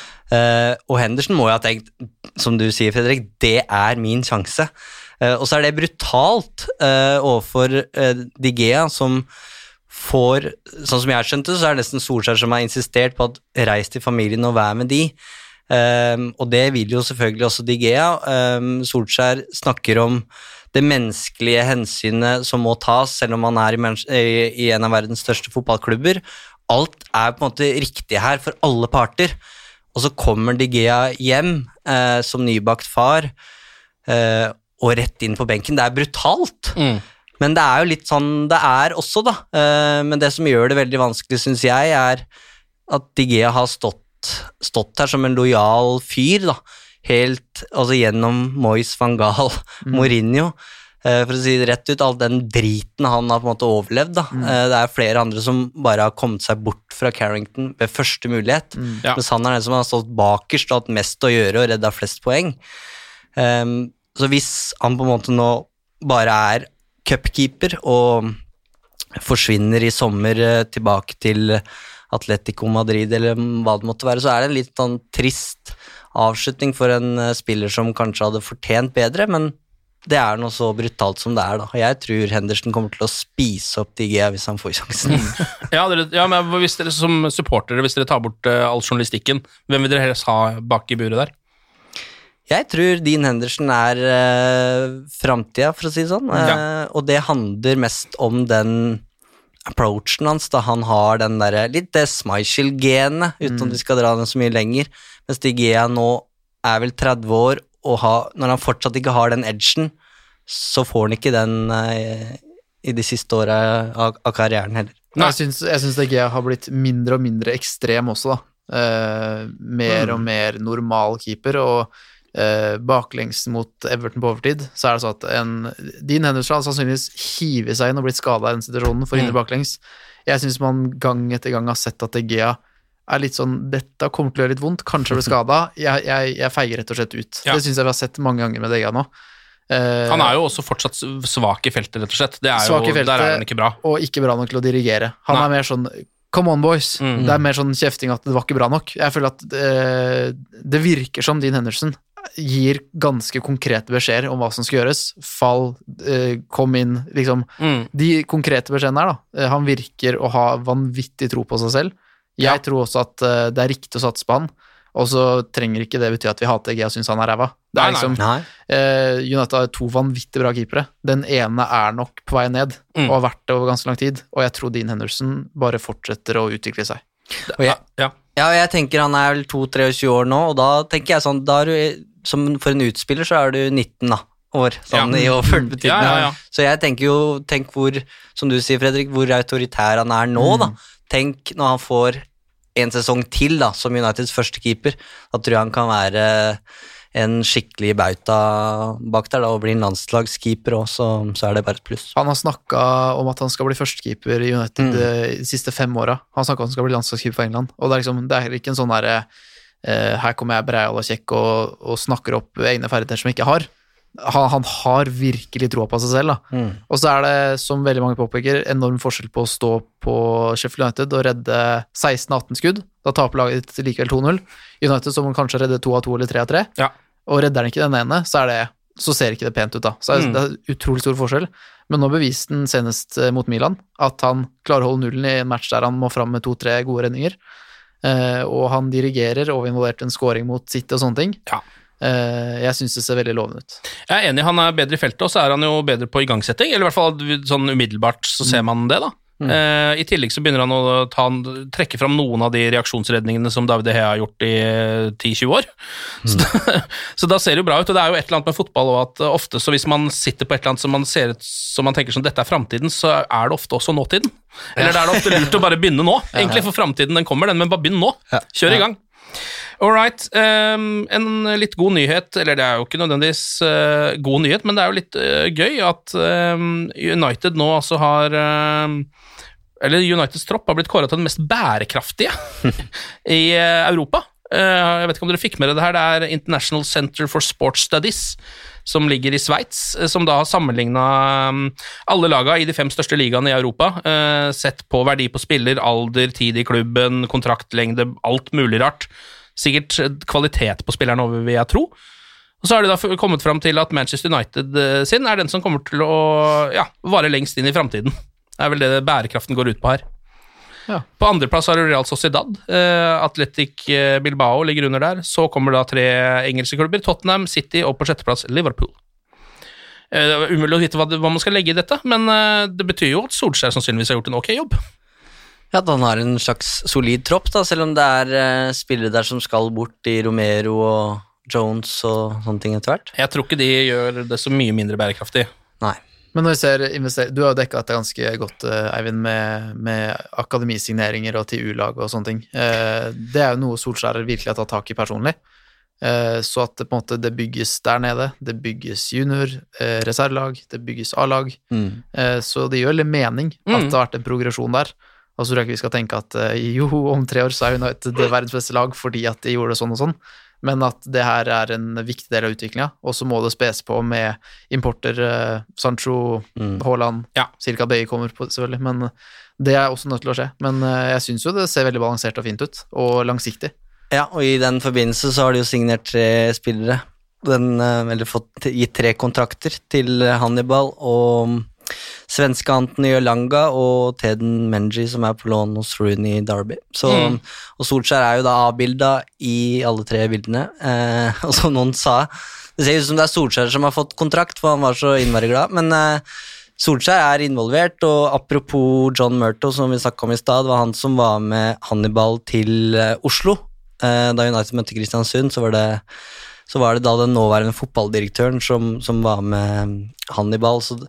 Speaker 4: Uh, og Henderson må jo ha tenkt, som du sier, Fredrik, det er min sjanse. Uh, og så er det brutalt uh, overfor uh, De Gea, som får, sånn som jeg skjønte, så er det nesten Solskjær som har insistert på at reis til familien og vær med de. Uh, og det vil jo selvfølgelig også De Gea. Uh, Solskjær snakker om det menneskelige hensynet som må tas, selv om man er i, i en av verdens største fotballklubber. Alt er på en måte riktig her for alle parter. Og så kommer De Gea hjem eh, som nybakt far, eh, og rett inn på benken. Det er brutalt. Mm. Men det er jo litt sånn det er også, da. Eh, men det som gjør det veldig vanskelig, synes jeg, er at De Gea har stått, stått her som en lojal fyr, da. Helt, altså gjennom Moyes, Van Gaal, mm. Mourinho, eh, for å si det rett ut, all den driten han har på en måte overlevd, da. Mm. Eh, det er flere andre som bare har kommet seg bort fra Carrington ved første mulighet, mm. ja. Mens han er den som har stått bakerst og hatt mest å gjøre og redda flest poeng. Um, så hvis han på en måte nå bare er cupkeeper og forsvinner i sommer eh, tilbake til Atletico Madrid eller hva det måtte være, så er det en litt sånn trist avslutning for en spiller som kanskje hadde fortjent bedre, men det er noe så brutalt som det er, da. Jeg tror Henderson kommer til å spise opp De Gea hvis han får sjansen.
Speaker 2: ja, dere, ja, men hvis dere som supportere, hvis dere tar bort uh, all journalistikken, hvem vil dere helst ha bak i buret der?
Speaker 4: Jeg tror Dean Henderson er uh, framtida, for å si det sånn, uh, ja. Og det handler mest om den approachen hans, da han har den der, litt det Schmeichel-genet, uten mm. at vi skal dra den så mye lenger, mens De Gea nå er vel tretti år, og ha, når han fortsatt ikke har den edgen, så får han ikke den eh, i de siste årene av, av karrieren heller.
Speaker 3: Nei. Jeg synes, jeg synes De Gea har blitt mindre og mindre ekstrem også da. Uh, mer mm. og mer normal keeper, og uh, baklengs mot Everton på overtid, så er det sånn at en, Dean Henderson har sannsynligvis hivet seg inn og blitt skadet i den situasjonen for mm. inne baklengs. Jeg synes man gang etter gang har sett at De Gea er litt sånn, dette kommer til å gjøre litt vondt, kanskje blir skadet, jeg, jeg, jeg feiger rett og slett ut. Ja. Det synes jeg vi har sett mange ganger med De Gea nå. Uh,
Speaker 2: han er jo også fortsatt svak i feltet, rett og slett. Det er jo, feltet, der er han ikke bra.
Speaker 3: Og ikke bra nok til å dirigere. Han Nei. er mer sånn, come on boys, mm. det er mer sånn kjefting at det var ikke bra nok. Jeg føler at uh, det virker som Dean Henderson gir ganske konkrete beskjeder om hva som skal gjøres. Fall, uh, kom inn, liksom. Mm. De konkrete beskjedene her da, uh, han virker å ha vanvittig tro på seg selv. Jeg ja. tror også at uh, det er riktig å satse på han, og så trenger ikke det bety at vi hater G og synes han er ræva. Det er liksom, nei, nei. Uh, United har to vanvittig bra keepere. Den ene er nok på vei ned, mm. og har vært det over ganske lang tid, og jeg tror Dean Henderson bare fortsetter å utvikle seg.
Speaker 4: Og jeg, ja. ja, og jeg tenker han er vel to til tre år nå, og da tenker jeg sånn, da er du, som for en utspiller så er du nitten da, år, sånn ja. i overført betydning. Ja, ja, ja. Så jeg tenker jo, tenk hvor, som du sier Fredrik, hvor autoritær han er nå mm. da. Tenk når han får en sesong til da, som Uniteds første keeper, da tror jeg han kan være en skikkelig bauta bak der da, og bli en landslagskeeper også, så er det bare et pluss.
Speaker 3: Han har snakket om at han skal bli førstekeeper i United mm. de siste fem årene. Han snakket om at han skal bli landslagskeeper for England, og det er, liksom, det er ikke en sånn der, eh, her kommer jeg breial og kjekk og, og snakker opp egne ferdigheter som jeg ikke har. Han, han har virkelig tro på seg selv da. Mm. Og så er det, som veldig mange påpeker, enorm forskjell på å stå på Sheffield United og redde seksten atten skudd, da taper laget ditt likevel to null. United som kanskje redde to av to eller tre av tre, ja. og redder den ikke den ene, så, er det, så ser ikke det pent ut da. Så er, mm. det er utrolig stor forskjell. Men nå beviste han senest mot Milan at han klarer å holde nullen i en match der han må fram med to-tre gode redninger, uh, og han dirigerer og involvert en scoring mot City og sånne ting. Ja. Jeg synes det ser veldig lovende ut.
Speaker 2: Jeg er enig, han er bedre i feltet, og så er han jo bedre på igangsetting, eller i hvert fall sånn umiddelbart så ser man det da. Mm. Uh, I tillegg så begynner han å ta, trekke fram noen av de reaksjonsredningene som David De Gea har gjort i ti til tjue år. Mm. Så, da, så da ser det jo bra ut, og det er jo et eller annet med fotball og at ofte så hvis man sitter på et eller annet som man ser ut som man tenker som dette er fremtiden, så er det ofte også nåtiden. Eller ja. det er det ofte lurt å bare begynne nå, egentlig, for fremtiden den kommer den, men bare begynn nå. Kjør i gang. Alright, um, en litt god nyhet, eller det er jo ikke nødvendigvis uh, god nyhet, men det er jo litt uh, gøy at um, United nå altså har, uh, eller Uniteds tropp har blitt kåret til den mest bærekraftige i uh, Europa. Uh, jeg vet ikke om dere fikk med det her, det er International Center for Sports Studies, som ligger i Sveits, uh, som da har sammenlignet um, alle laga i de fem største ligaene i Europa, uh, sett på verdi på spiller, alder, tid i klubben, kontraktlengde, alt mulig rart. Sikkert kvalitet på spilleren over, vil jeg tro. Og så har de da kommet frem til at Manchester United sin er den som kommer til å ja, vare lengst inn i fremtiden. Det er vel det bærekraften går ut på her. Ja. På andreplass har du Real Sociedad, uh, Athletic Bilbao ligger under der, så kommer da tre engelske klubber, Tottenham, City og på sjetteplass Liverpool. Uh, det er umulig å vite hva, hva man skal legge i dette, men uh, det betyr jo at Solskjær sannsynligvis har gjort en ok jobb.
Speaker 4: Ja, han har en slags solid tropp da, selv om det er uh, spillere der som skal bort i Romero og Jones og sånne ting etter hvert.
Speaker 2: Jeg tror ikke de gjør det så mye mindre bærekraftig.
Speaker 4: Nei.
Speaker 3: Men når vi ser, invester- du har jo dekket det ganske godt, Eivind, med, med akademisigneringer og til U-lag og sånne ting. Uh, det er jo noe Solskjær virkelig har tatt tak i personlig. Uh, så at det, på en måte, det bygges der nede, det bygges junior, uh, reservelag, det bygges A-lag. Mm. Uh, så det gjør litt mening at mm. det har vært en progresjon der. Og så tror jeg ikke vi skal tenke at uh, jo, om tre år så er United det verdens beste lag fordi at de gjorde det sånn og sånn, men at det her er en viktig del av utviklingen, og så må det spes på med importer, uh, Sancho, mm. Haaland, ja. Cirka Bøye kommer på selvfølgelig, men det er også nødt til å skje. Men uh, jeg synes jo det ser veldig balansert og fint ut, og langsiktig.
Speaker 4: Ja, og i den forbindelse så har de jo signert tre spillere, den, uh, eller fått gitt tre kontrakter til Hannibal og svenske Anthony Elanga og Teden Menji som er på lån hos Rooney Derby. Så, mm. og Solskjær er jo da avbildet i alle tre bildene, eh, og som noen sa, det ser ut som det er Solskjær som har fått kontrakt, for han var så innmari glad, men eh, Solskjær er involvert, og apropos John Murtough, som vi snakket om i stad, var han som var med Hannibal til eh, Oslo, eh, da United møtte Kristiansund, så var det så var det da den nåværende fotballdirektøren som, som var med Hannibal, så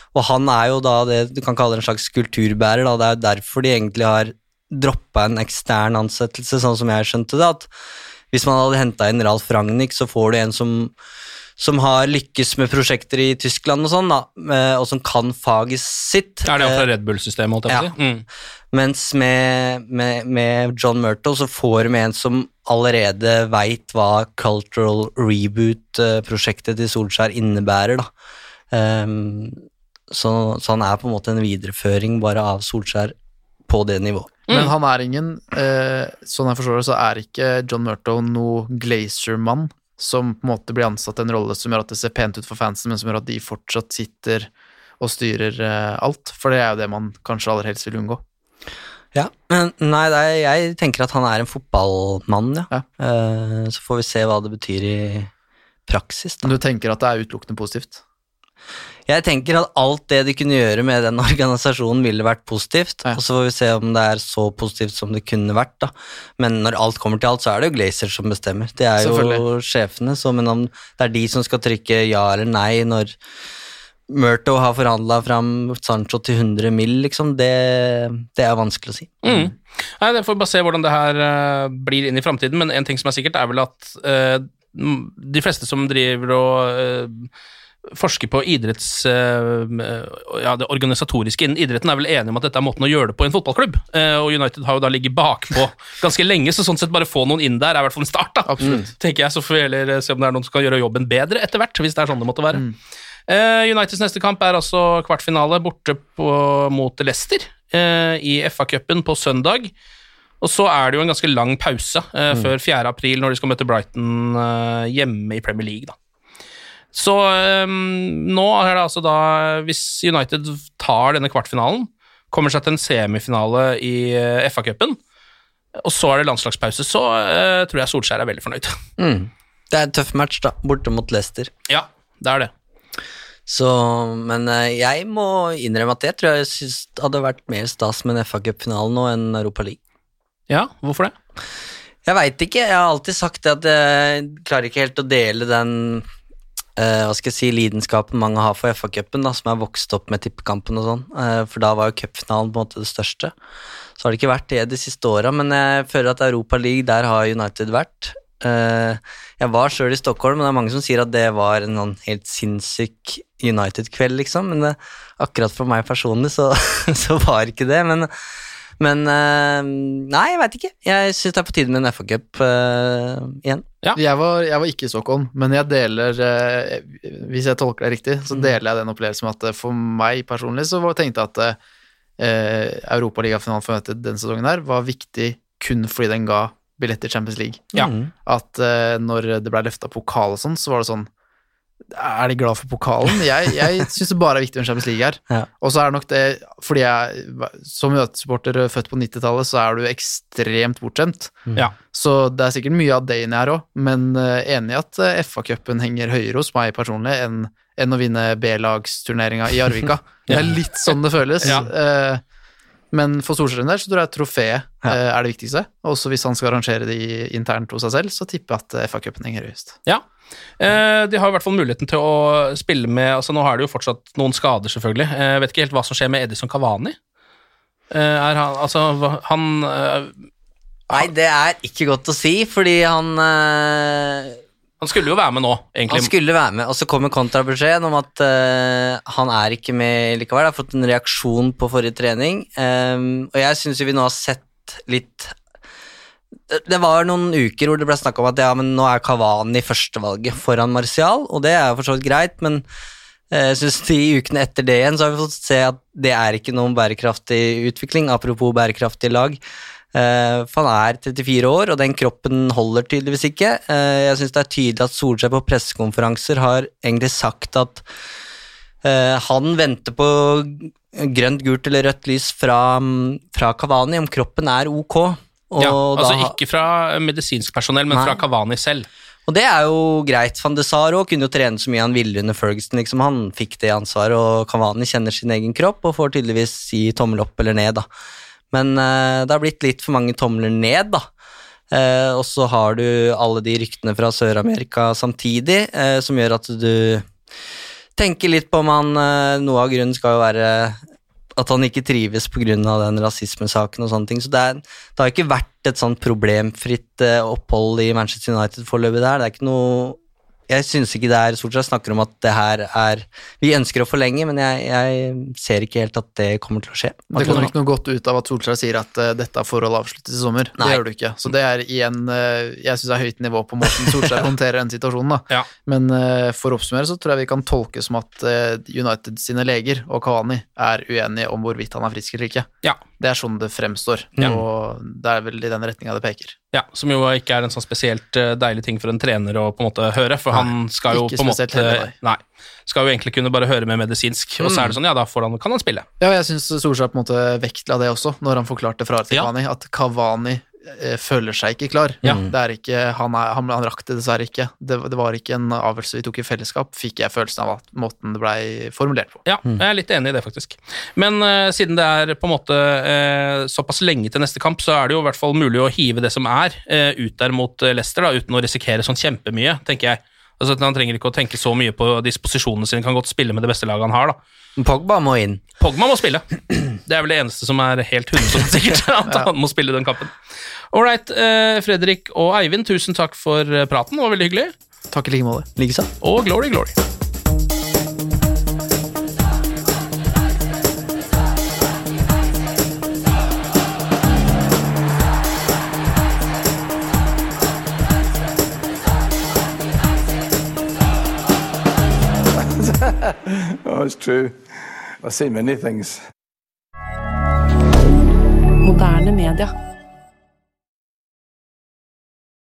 Speaker 4: og han er jo da det du kan kalle en slags kulturbærer, da. Det er jo derfor de egentlig har droppet en ekstern ansettelse, sånn som jeg skjønte det, at hvis man hadde hentet inn Ralf Rangnick, så får du en som som har lykkes med prosjekter i Tyskland og sånn da, og som kan faget sitt.
Speaker 2: Er det fra Red Bull-systemet?
Speaker 4: Ja. Mm. Mens med, med, med John Murtaugh så får vi en som allerede vet hva Cultural Reboot-prosjektet til Solskjær innebærer da. Um, så, så han er på en måte en videreføring bare av Solskjær på det nivået.
Speaker 3: Mm. Men han er ingen, eh, sånn jeg forstår det, så er ikke John Murtaugh noe Glazer-mann, som på en måte blir ansatt en rolle som gjør at det ser pent ut for fansen, men som gjør at de fortsatt sitter og styrer uh, alt, for det er jo det man kanskje aller helst vil unngå.
Speaker 4: Ja, men nei, er, jeg tenker at han er en fotballmann, ja. ja. Uh, så får vi se hva det betyr i praksis. Da.
Speaker 3: Men du tenker at det er utelukkende positivt?
Speaker 4: Jeg tenker at alt det de kunne gjøre med den organisasjonen ville vært positivt, ja. Og så får vi se om det er så positivt som det kunne vært da. Men når alt kommer til alt, så er det jo Glazer som bestemmer. Det er jo sjefene, så, men om det er de som skal trykke ja eller nei når Murtaugh har forhandlet fram Sancho til hundre mil, liksom, det, det er vanskelig å si.
Speaker 2: Mm. Nei, det får vi bare se hvordan det her uh, blir inn i fremtiden, men en ting som er sikkert er vel at uh, de fleste som driver og uh, forsker på idretts, ja, det organisatoriske innen idretten er vel enige om at dette er måten å gjøre det på i en fotballklubb, og United har jo da ligget bakpå ganske lenge, så sånn sett bare få noen inn der er i hvert fall en start da. Absolutt. Tenker jeg, så får vi heller se om det er noen som kan gjøre jobben bedre etter hvert, hvis det er sånn det måtte være. Mm. Uh, Uniteds neste kamp er altså kvartfinale borte på, mot Leicester uh, i F A-cupen på søndag, og så er det jo en ganske lang pause uh, mm. før fjerde april når de skal møte Brighton uh, hjemme i Premier League da. Så um, nå er det altså da, hvis United tar denne kvartfinalen, kommer seg til en semifinale i uh, F A-cupen, og så er det landslagspause, så uh, tror jeg Solskjær er veldig fornøyd.
Speaker 4: Mm. Det er en tøff match da, borte mot Leicester.
Speaker 2: Ja, det er det.
Speaker 4: Så, men uh, jeg må innrømme at jeg tror jeg synes det hadde vært mer stas med en F A-cup-finale nå enn Europa League.
Speaker 2: Ja, hvorfor det?
Speaker 4: Jeg vet ikke, jeg har alltid sagt det at jeg klarer ikke helt å dele den Uh, hva skal jeg si, lidenskapen mange har for F A-cupen da, som er vokst opp med tippekampen og sånn, uh, for da var jo cupfinalen på en måte det største. Så har det ikke vært det de siste årene, men jeg føler at Europa League, der har United vært. Uh, jeg var selv i Stockholm, men det er mange som sier at det var en sånn helt sinnssyk United-kveld, liksom, men uh, akkurat for meg personlig så, så var ikke det, men Men uh, nei, jeg vet ikke. Jeg synes det er på tide med en F A-cup uh, igjen.
Speaker 3: Ja. Jeg, var, jeg var ikke i Stockholm, men jeg deler, uh, hvis jeg tolker det riktig, så deler jeg den opplevelsen med at for meg personlig så tenkte jeg at uh, Europaliga-finalen for møtet denne sesongen her var viktig kun fordi den ga billett til Champions League.
Speaker 2: Ja.
Speaker 3: At uh, når det ble løftet pokal og sånn, så var det sånn, er de glad for pokalen? Jeg, jeg synes det bare er viktig med Champions League her. Ja. Og så er det nok det, fordi jeg som United-supporter født på nittitallet, så er du ekstremt bortskjemt.
Speaker 2: Ja.
Speaker 3: Så det er sikkert mye av det inni her også, men uh, enig i at uh, F A-cupen henger høyere hos meg personlig enn, enn å vinne B-lagsturneringa i Arvika. ja. Det er litt sånn det føles. Ja. Uh, men for Solskjær der så tror jeg trofeet ja. uh, er det viktigste. Også hvis han skal arrangere det internt hos seg selv, så tipper jeg at uh, F A-cupen henger høyest.
Speaker 2: Ja. Eh, de har i hvert fall muligheten til å spille med, altså nå har de jo fortsatt noen skader selvfølgelig, jeg eh, vet ikke helt hva som skjer med Edison Cavani. Eh, er han, altså han eh,
Speaker 4: Nei, det er ikke godt å si, fordi han eh,
Speaker 2: Han skulle jo være med nå, egentlig.
Speaker 4: Han skulle være med, og så kommer kontrabeskjeden om at eh, han er ikke med likevel, jeg har fått en reaksjon på forrige trening, eh, og jeg synes jo vi nå har sett litt. Det var noen uker hvor det ble snakket om at ja, men nå er Cavani førstevalget foran Martial, og det er jo for så vidt greit, men jeg synes de ukene etter det igjen så har vi fått se at det er ikke noen bærekraftig utvikling, apropos bærekraftig lag, for han er trettifire år, og den kroppen holder tydeligvis ikke. Jeg synes det er tydelig at Solskjær på pressekonferanser har egentlig sagt at han venter på grønt, gult eller rødt lys fra, fra Cavani om kroppen er ok. Og
Speaker 2: ja, altså
Speaker 4: da,
Speaker 2: ikke fra medisinsk personell, men nei. Fra Cavani selv.
Speaker 4: Og det er jo greit. Van de Sar også kunne jo trene så mye han ville under Ferguson, liksom. Han fikk det ansvaret, og Cavani kjenner sin egen kropp og får tydeligvis si tommel opp eller ned da. Men uh, det har blitt litt for mange tommler ned da. Uh, og så har du alle de ryktene fra Sør-Amerika samtidig, uh, som gjør at du tenker litt på om han, noe av grunnen skal jo være at han ikke trives på grunn av den rasismesaken og sånne ting, så det, er, det har ikke vært et sånt problemfritt opphold i Manchester United foreløpig der, det er ikke noe, jeg synes ikke det er, Solskjær snakker om at det her er, vi ønsker å forlenge, men jeg, jeg ser ikke helt at det kommer til å skje.
Speaker 3: Det kommer ikke noe godt ut av at Solskjær sier at uh, dette forholdet avsluttes i sommer, Nei. Det gjør du ikke, så det er igjen, uh, jeg synes det er høyt nivå på måten Solskjær håndterer den situasjonen da, ja. Men uh, for å oppsummere så tror jeg vi kan tolke som at uh, United sine leger og Cavani er uenige om hvorvidt han er frisk eller ikke. Ja. Det er sånn det fremstår, ja. Og det er vel i den retningen det peker.
Speaker 2: Ja, som jo ikke er en sånn spesielt deilig ting for en trener å på en måte høre, for nei, han skal jo på en måte, heller, nei. nei, skal jo egentlig kunne bare høre med medisinsk, mm. og så er det sånn, ja, da får han, kan han spille.
Speaker 3: Ja, jeg synes Solskjær på en måte vektla det også, når han forklarte fra til Cavani, ja. At Cavani eh, føler seg ikke klar. Ja. Det er ikke, han, er, han, han rakk det dessverre ikke. Det, det var ikke en avgjørelse vi tok i fellesskap, fikk jeg følelsen av at måten det ble formulert på.
Speaker 2: Ja, jeg er litt enig i det faktisk. Men uh, siden det er på en måte uh, såpass lenge til neste kamp, så er det jo i hvert fall mulig å hive det som er uh, ut der mot Leicester, da, uten å risikere sånn kjempemye, tenker jeg. Altså, han trenger ikke å tenke så mye på disposisjonene sine, kan godt spille med det beste laget han har da.
Speaker 4: Pogba må inn.
Speaker 2: Pogba må spille. Det er vel det eneste som er helt hundre prosent sikkert, at ja. Han må spille den kampen. Alright, eh, Fredrik og Eivind, tusen takk for praten, det var veldig hyggelig.
Speaker 3: Takk i like måte.
Speaker 4: Likeså.
Speaker 2: Og glory, glory.
Speaker 1: Oh, it's true. I've seen many things.
Speaker 5: Moderne media.